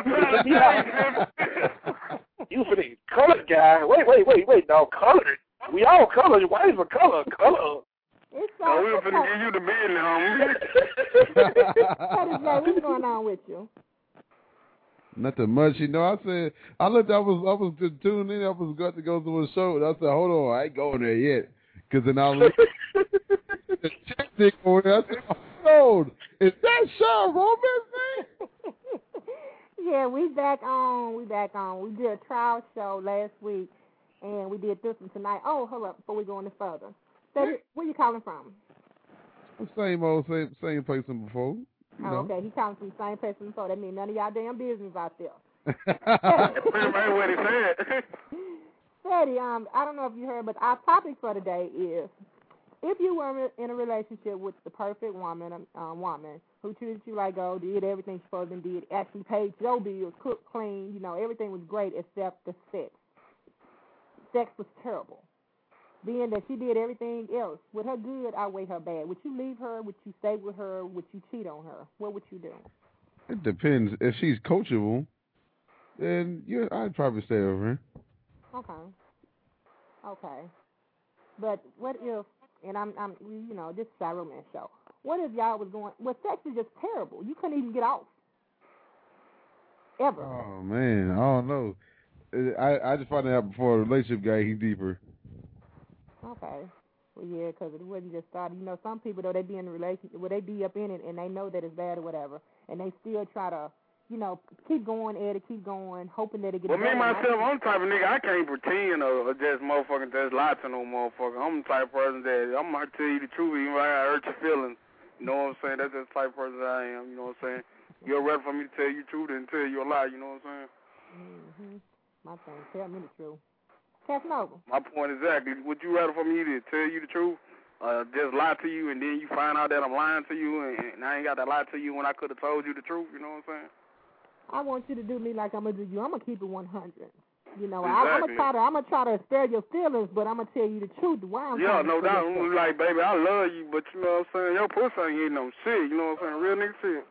You finna color guy. Wait, dog. Colored. We all colored. Why is a color? It's we were finna give you the business, homie. What's going on with you? Nothing much, you know. I said I was just tuning in. I was got to go to a show, and I said, hold on, I ain't going there yet, because then I was the chick over there. I said, oh, is that Sean Roman's name? Yeah, we back on. We did a trial show last week, and we did this one tonight. Oh, hold up, before we go any further. So, where you calling from? Same old, same place than before. Oh, okay. He calling from the same place than before. That means none of y'all damn business out there. Pretty much what he said. Freddie, I don't know if you heard, but our topic for today is if you were in a relationship with the perfect woman who treated you like gold, did everything she supposed to did, actually paid your bills, cooked, clean, everything was great except the sex. Sex was terrible. Being that she did everything else, would her good outweigh her bad? Would you leave her? Would you stay with her? Would you cheat on her? What would you do? It depends. If she's coachable, then I'd probably stay over her. Okay. But what if? And I'm this is our romance show. What if y'all was going? Well, sex is just terrible. You couldn't even get off. Ever. Oh man, I don't know. I just found out before a relationship got any deeper. Okay. Well, yeah, because it wasn't just started. Some people, though, they be in a relationship, they be up in it, and they know that it's bad or whatever, and they still try to, keep going at it, keep going, hoping that it gets Well, better. me, myself, I'm the type of nigga, I can't pretend or just motherfucking just lie to no motherfucker. I'm the type of person that I'm going to tell you the truth even if I hurt your feelings. You know what I'm saying? That's just the type of person that I am, you know what I'm saying? You're ready for me to tell you the truth than tell you a lie, you know what I'm saying? Mm-hmm. My thing, tell me the truth. Casanova. My point exactly. Would you rather for me to tell you the truth, just lie to you, and then you find out that I'm lying to you, and I ain't got to lie to you when I could have told you the truth, you know what I'm saying? I want you to do me like I'm going to do you. I'm going to keep it 100. You know, exactly. I'm gonna try to spare your feelings, but I'm gonna tell you the truth. Why I'm no doubt. I'm like, baby, I love you, but you know what I'm saying? Your pussy ain't hitting no shit. You know what I'm saying? Real nigga shit.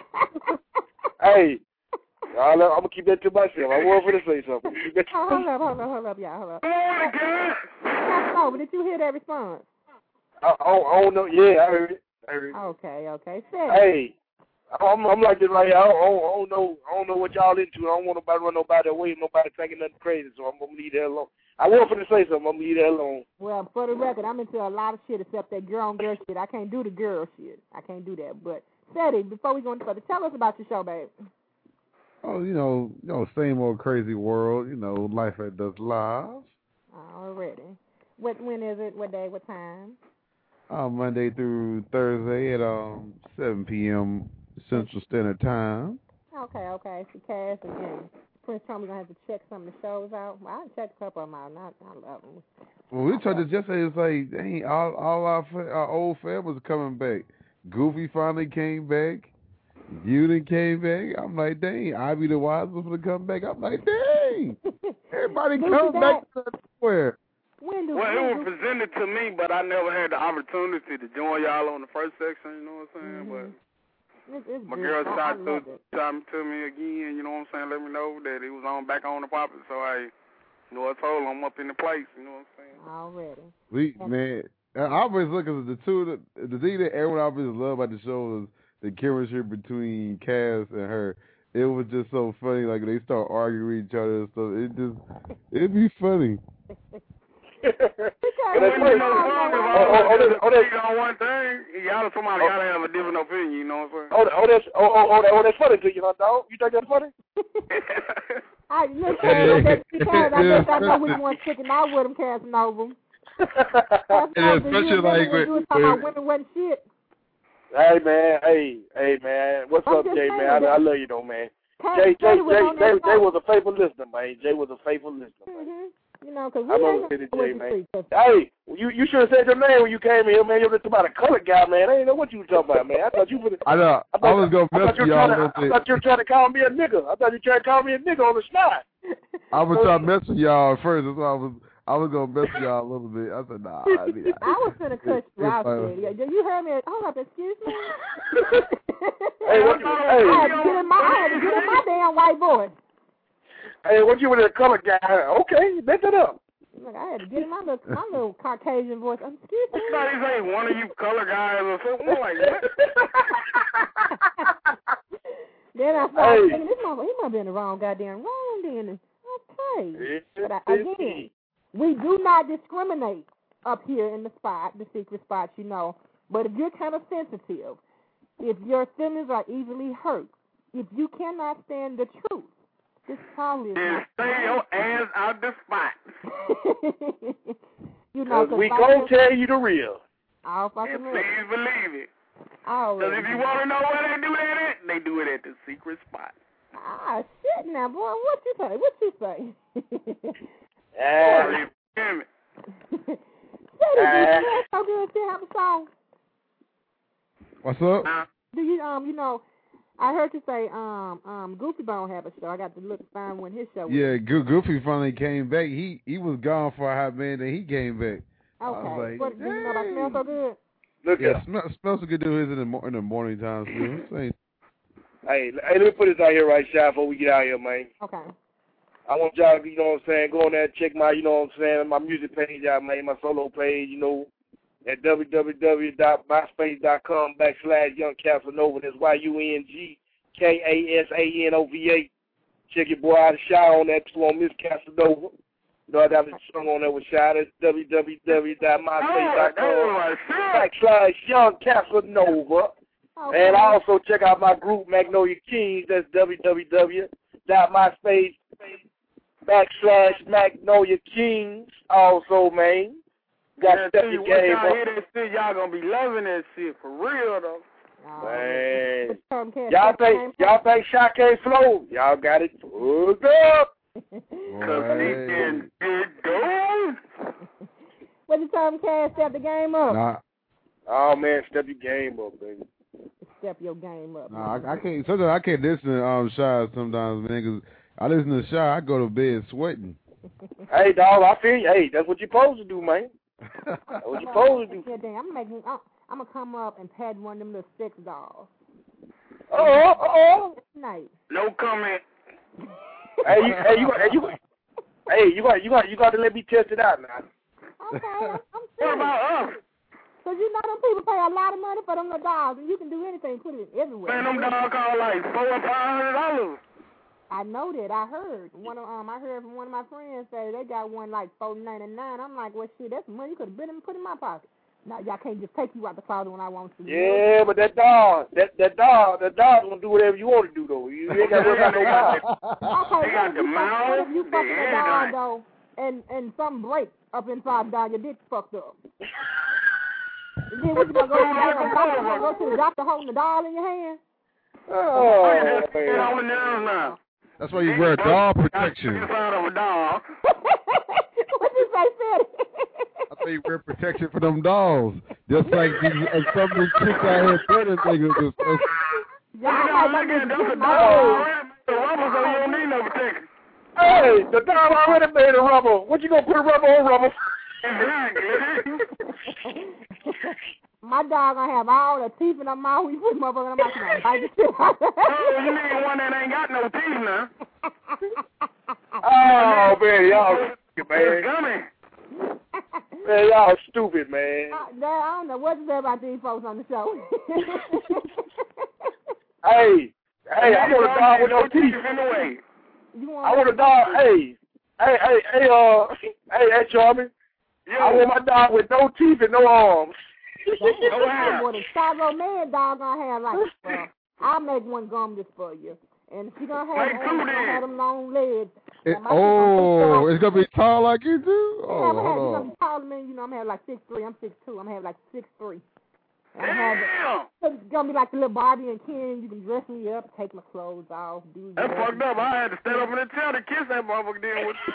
Hey, I'm gonna keep that to myself. I want for to say something. Hold up, y'all. Hold up. Come on, again. No, but did you hear that response? I don't know. Yeah, I heard it. Okay. Hey. I'm like this right here. I don't know what y'all into. I don't want nobody to run nobody away, nobody thinking nothing crazy, so I'm gonna leave that alone. I want for to say something, I'm gonna leave that alone. Well, for the record, I'm into a lot of shit except that girl on girl shit. I can't do the girl shit. I can't do that. But Seti, before we go any further, tell us about your show, babe. Oh, you know, same old crazy world, life at Dust Live. Already. When is it? What day? What time? Monday through Thursday at 7 p.m. Central Standard Time. Okay. So Cass and Prince told me we're going to have to check some of the shows out. Well, I checked a couple of them out. I love them. Well, we tried to just say, it's like, dang, all our old families are coming back. Goofy finally came back. Unit came back. I'm like, dang, Ivy the Wise was going to come back. I'm like, dang. Everybody come back to somewhere. Well, it was presented to me, but I never had the opportunity to join y'all on the first section, you know what I'm saying? Mm-hmm. But my girl shot to me again, you know what I'm saying, let me know that it was back on the popping, so I told him I'm up in the place, you know what I'm saying? Already. I always look at the thing that everyone always loved about the show was the chemistry between Cass and her. It was just so funny, like they start arguing with each other and stuff. It'd be funny. One thing, somebody gotta have a different opinion, you know what I'm saying? That's funny to you, huh, dog? You think that's funny? I know which one's sticking out with him, Casanova. Especially like women wasn't shit. Hey man, what's up, Jay, man? I love you though, man. Jay was a faithful listener, man. Jay was a faithful listener, man. You know, because I love Jay, man. Hey, you should have said your name when you came here, man. You were talking about a colored guy, man. I didn't know what you were talking about, man. I thought you were. I know. I was gonna mess with y'all a little bit. I thought you were trying to call me a nigga. I thought you were trying to call me a nigga on the snot. I was trying to mess with y'all at first. That's why I was gonna mess with y'all a little bit. I said, nah. I was gonna cut you out there. You heard me? Hold up, excuse me. I had to get in my damn white voice. Hey, what you with a colored guy? Okay, mess it up. Look, I had to get in my little Caucasian voice. Excuse me. Somebody say one of you color guys or something like that. Then I started thinking, he might have been the wrong goddamn wrong then. Okay. But again, we do not discriminate up here in the secret spots, you know. But if you're kind of sensitive, if your feelings are easily hurt, if you cannot stand the truth, this probably is not stay your ass out the spot. You know, we gonna tell you the real. I'll fucking please believe it. Because if you want to know where they do that at, they do it at the secret spot. Ah, shit now, boy. What you say? Damn it. So good to have a song. What's up? Do you you know, I heard you say Goofy Bone have a show. I got to find when his show was. Yeah, Goofy finally came back. He was gone for a hot minute, then he came back. Okay. Like, what do you know about Smell So Good? Look Smell So Good do his in the morning times too. Hey, let me put this out here right, Shy, before we get out here, man. Okay. I want y'all, you know what I'm saying, go on there and check my, you know what I'm saying, my music page out, man, my solo page, you know, at www.myspace.com/Young Casanova. That's YUNGKASANOVA. Check your boy out, Shy, on that too, on Miss Casanova. You know, I got a song on there with Shy. That's www.myspace.com/Young Casanova. Okay. And also check out my group, Magnolia Kings. That's www.myspace.com/Magnolia Kings. Also, man. Got to step the game y'all up. hear that shit, y'all gonna be loving that shit for real though. Man, y'all think Shaq ain't flow? Y'all got it hooked up. Cause he can get going. What you tell him, Cass? Step the game up. Nah. Oh man, step your game up, baby. Step your game up. Nah, I can't. Sometimes I can't listen to Shy sometimes, man. Cause I listen to Shy, I go to bed sweating. Hey, dog, I feel you. Hey, that's what you're supposed to do, man. That's what you're supposed to do. Yeah, damn, I'm gonna come up and pat one of them little sex dolls. Nice. No comment. You got to let me test it out now. Okay, I'm What serious. about us? Cause you know them people pay a lot of money for them little dolls, and you can do anything, put it everywhere. Man, them dogs cost like $400 or $500. I know that. I heard I heard from one of my friends say they got one like $4.99. I'm like, well, shit, that's money you could have been and put in my pocket. Now y'all can't just take you out the closet when I want to. Yeah, but that dog gonna do whatever you want to do though. You ain't got to worry about no mouth. Okay, They got the mouth, what if you the fucking a dog head, though, and something break up inside the dog, your dick fucked up. And then what you gonna go to the doctor holding the doll in your hand? Oh, Get on the nerves now. That's why you wear dog protection. Inside of a dog. What you say, Fetty? That's why you wear protection for them dolls. Just like some of these chicks out here threatening niggas and stuff. Yeah, Look at that's a dog already. The rubber, so you don't need no protection. Hey, the dog already made a rubber. What you gonna put a rubber on rubber? My dog gonna have all the teeth in her mouth. We put motherfucker in her mouth and bite the shit out of her. Oh, you need one that ain't got no teeth now. Oh man, y'all stupid, man. Gummy. Man, y'all stupid, man. I don't know what to say about these folks on the show. Hey, I want a dog with no teeth. In the way. I want a dog. Hey, Charmin. Yo. I want my dog with no teeth and no arms. What a Chicago man dog gonna have like I'll make one gum just for you. And she gonna have them long legs. It's gonna be tall like you do? Oh, I'm hold gonna on. be taller than you know, I'm gonna have like 6'3", I'm 6'2", I'm gonna have like 6'3". Damn! It's gonna be like the little Barbie and Ken. You can dress me up, take my clothes off, do That's fucked up. I had to stand up in the chair to kiss that motherfucker then with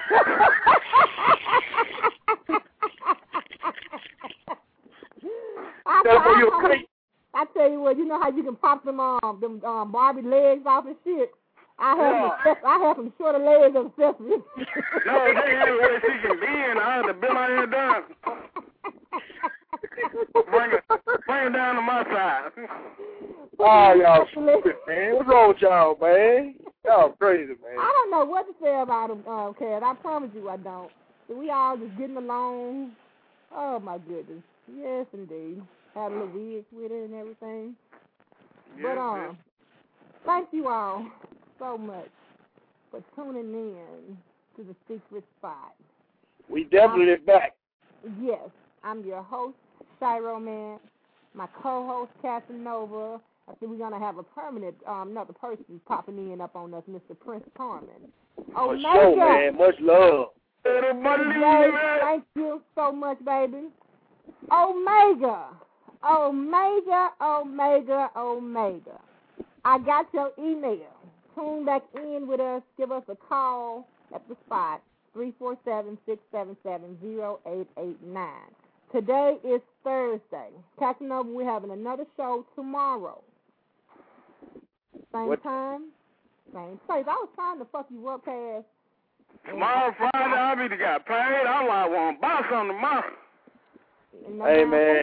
I tell you what, you know how you can pop them Barbie legs off and shit. I have some shorter legs than Sesame. No, they had where she can be, and I had to bend my head down. Bring it down to my side. Oh, y'all stupid, man. What's wrong with y'all, man? Y'all crazy, man. I don't know what to say about them, Kat. I promise you I don't. We all just getting along. Oh, my goodness. Yes, indeed. Had a little wigs with it and everything. Yes, But, thank you all so much for tuning in to the Secret Spot. We definitely back. Yes, I'm your host, Shiro Man. My co-host, Casanova. I think we're going to have a permanent, another person popping in up on us, Mr. Prince Carmen. For sure, man. Much love. Thank you so much, baby. Omega. I got your email. Tune back in with us. Give us a call at the spot, 347-677-0889. Today is Thursday. Casanova, we're having another show tomorrow. Same time, same place. I was trying to fuck you up, Cass. Tomorrow, Friday, I be got paid. I like want to buy something tomorrow. Hey, man.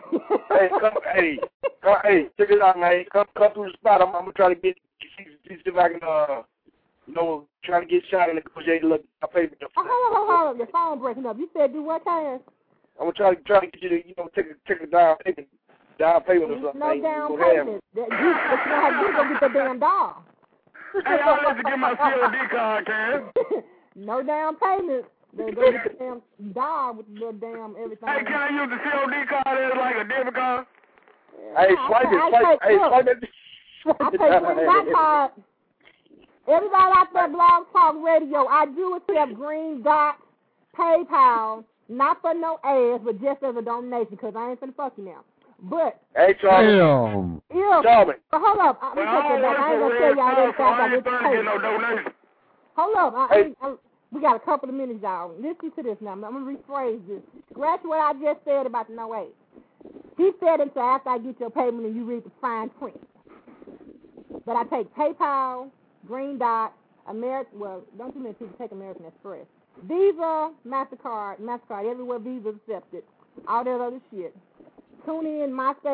Check it out, man. Come through the spot. I'm gonna try to see if I can, try to get shot and negotiate a little payment. Hold on. Your phone breaking up. You said do what, Cass? I'm gonna try to get you to, take a down payment or something. No down payment. You gonna have to go get the damn dog. Hey, I'll let you get my COD card, Cam. No down payment. They go get the damn dog with the damn everything. Hey, can I use the COD card as like a debit card? Hey, swipe it. I take Green Dot. Everybody out there, Blog Talk Radio, I do accept Green Dot, PayPal, not for no ass, but just as a donation, because I ain't finna fuck you now. But hey, Charlie. Charlie. But hold up. I ain't gonna tell y'all this fast. Hold up. We got a couple of minutes, y'all. Listen to this now. I'm gonna rephrase this. Scratch what I just said about the no ass. He said until after I get your payment and you read the fine print. But I take PayPal, Green Dot, American. Well, don't too many people take American Express. Visa, MasterCard, everywhere Visa accepted. All that other shit. Tune in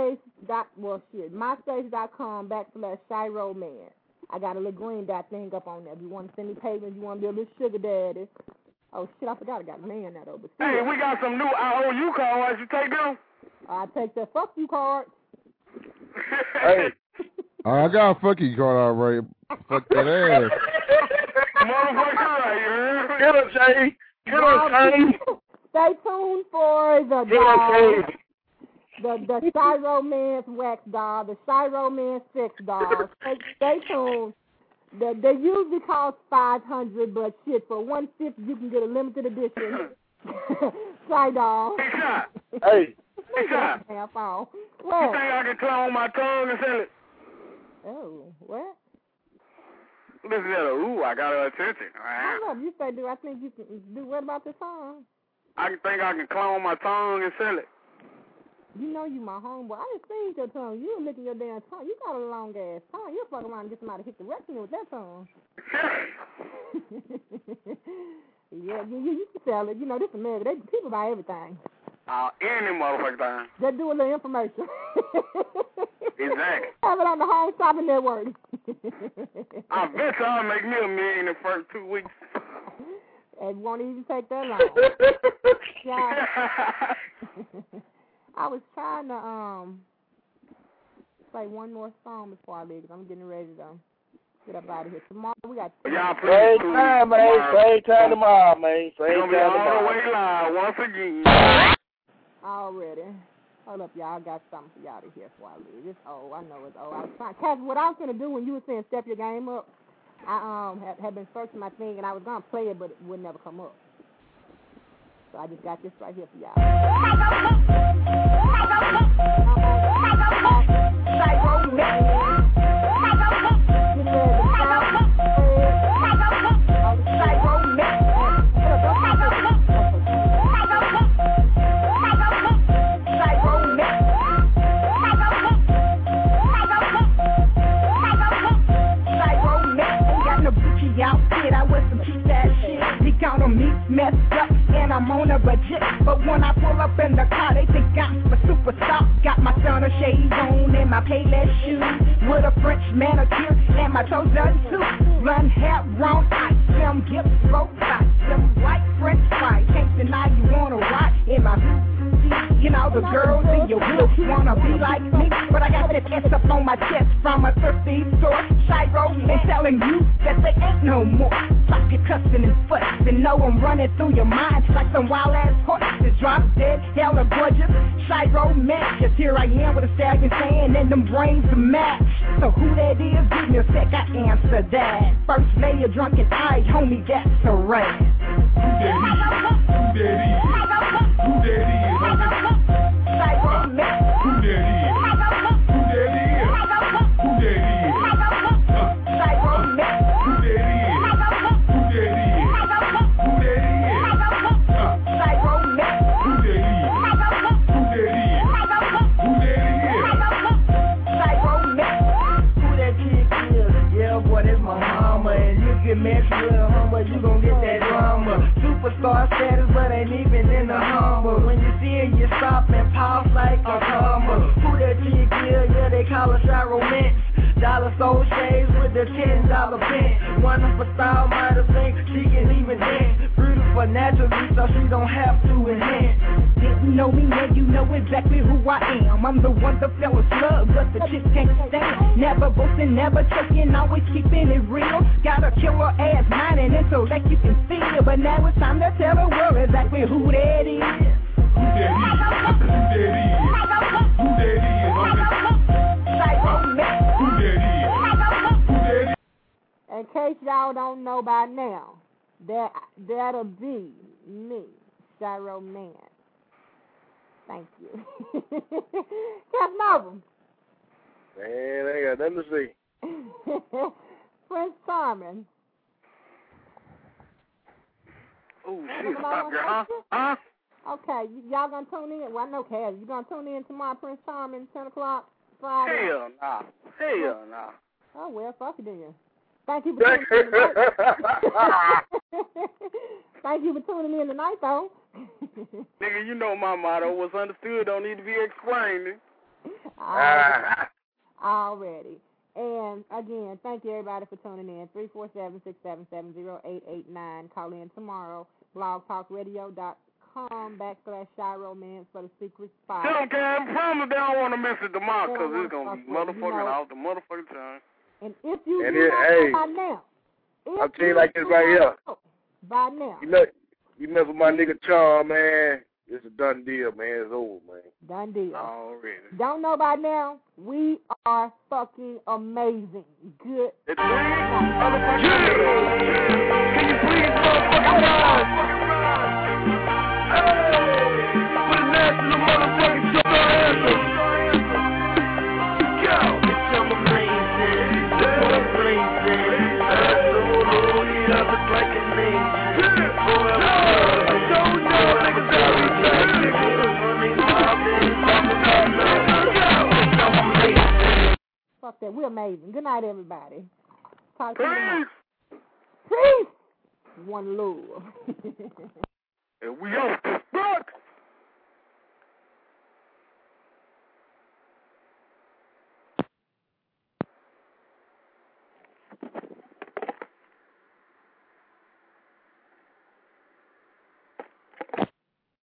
MySpace.com/Shiro-Man. I got a little Green Dot thing up on there. If you want to send me payments, you want to be a little sugar daddy. Oh, shit, I forgot I got man that over. Hey, we got some new IOU cards. You take them? I take the fuck you card. Hey. I got a fuck you card already. Fuck that ass. Motherfucker, right? Get him, Jay. Get him, Jay. Stay tuned for the Shiro-Man's wax doll, the Shiro-Man's sex doll. Stay tuned. They usually cost $500, but shit, for $150 you can get a limited edition Shy doll. Hey. Half off. What? You think I can clone my tongue and sell it? Oh, what? Listen to that. Ooh, I got her attention. Hold up. You say, do I think you can do what about the song? I think I can clone my tongue and sell it. You know you my homeboy. I just seen your tongue. You were licking your damn tongue. You got a long ass tongue. You'll fuck around and get somebody to hit the rectum with that tongue. Yeah, you can sell it. You know, this America. People buy everything. Any motherfucking time. Just do a little information. Exactly. Have it on the Home Shopping Network. I bet you I'll make me $1 million in the first 2 weeks. It won't even take that long. Yeah. I was trying to play one more song before I leave, because I'm getting ready to get up out of here. Tomorrow we got same time, man. Same time tomorrow, man. Same time tomorrow. All the way live once again. Already. Hold up, y'all. I got something for y'all to hear before I leave. It's old. I know it's old. I was trying. Cass, what I was going to do when you were saying step your game up, I had been searching my thing, and I was going to play it, but it would never come up. So I just got this right here for y'all. Outfit, I wear some cheap ass shit. They count on me, messed up, and I'm on a budget. But when I pull up in the car, they think I'm a superstar. Got my stunner shades on and my Payless shoes, with a French manicure and my toes done too. Run hair round ice, them gift slow side, them white French fries. Can't deny you wanna ride in my hoop. You know the girls in your hood wanna be like me, but I got that S up on my chest from a thirsty source. Shiro and telling you that they ain't no more. Like you're cussing and fussing, know I'm running through your mind like some wild ass horses. Drop dead, hella gorgeous. Shiro match, yes here I am with a stallion saying and them brains to match. So who that is? Give me a sec, I answer that. First layer drunken eyes, homie, that's a rat. Who that is? Who that is? Who that is? Shiro match. Who that is? Who that is? Who that is? Shiro match. Who that is? Who that is? Who that is? Who that is? Shiro match. Who that is? Who that is? Who that is? Who that is? Shiro match. Who that chick is? Yeah, boy, that's my mama. And you can mess with her, but you gon' get that drama. Superstar status, but ain't even in the humble. When you see her, you stop and pause like a combo. Who that chick is? Yeah, they call her Shiro Mix. Dollar soul shades with the $10 pen. Wonderful style, might have think she can even dance. Beautiful naturally, so she don't have to enhance. Didn't know me, now you know exactly who I am. I'm the one the fellas love, but the chicks can't stand. Never boasting, never choking, always keeping it real. Got a killer ass mind and intellect you can feel. But now it's time to tell the world exactly who that is. Who that is? Who that is? Who that is? case y'all don't know by now, that'll be me, Shiro Man. Thank you. Casanova. Man, I ain't got nothing to say. Prince Charming. Oh, shit. Huh? Okay, y'all gonna tune in? Well, I know, Cass. You gonna tune in tomorrow, Prince Charming, 10 o'clock Friday? Hell nah. Hell nah. Oh, well, fuck it then. Thank you for tuning in tonight. Thank you for tuning in tonight, though. Nigga, you know my motto. What's understood don't need to be explained. Already. And, again, thank you, everybody, for tuning in. 347-677-0889. Call in tomorrow. blogtalkradio.com/Shiromance for the secret spot. Tell them, Cam, promise they don't want to miss it tomorrow because it's going to be motherfucking off the motherfucking time. And if you and do not know by now, I'll tell you like this right here. By now. You mess with my nigga Charm, man, it's a done deal, man. It's over, man. Done deal. Already. Don't know by now, we are fucking amazing. Good. It's motherfucking Can you please motherfucking ride? Hey! For the national motherfucking show anthem. Go! It's amazing. Absolutely, I look like an angel. Fuck that. We're amazing. Good night, everybody. Talk to you tomorrow. Peace. One love. And we out this box.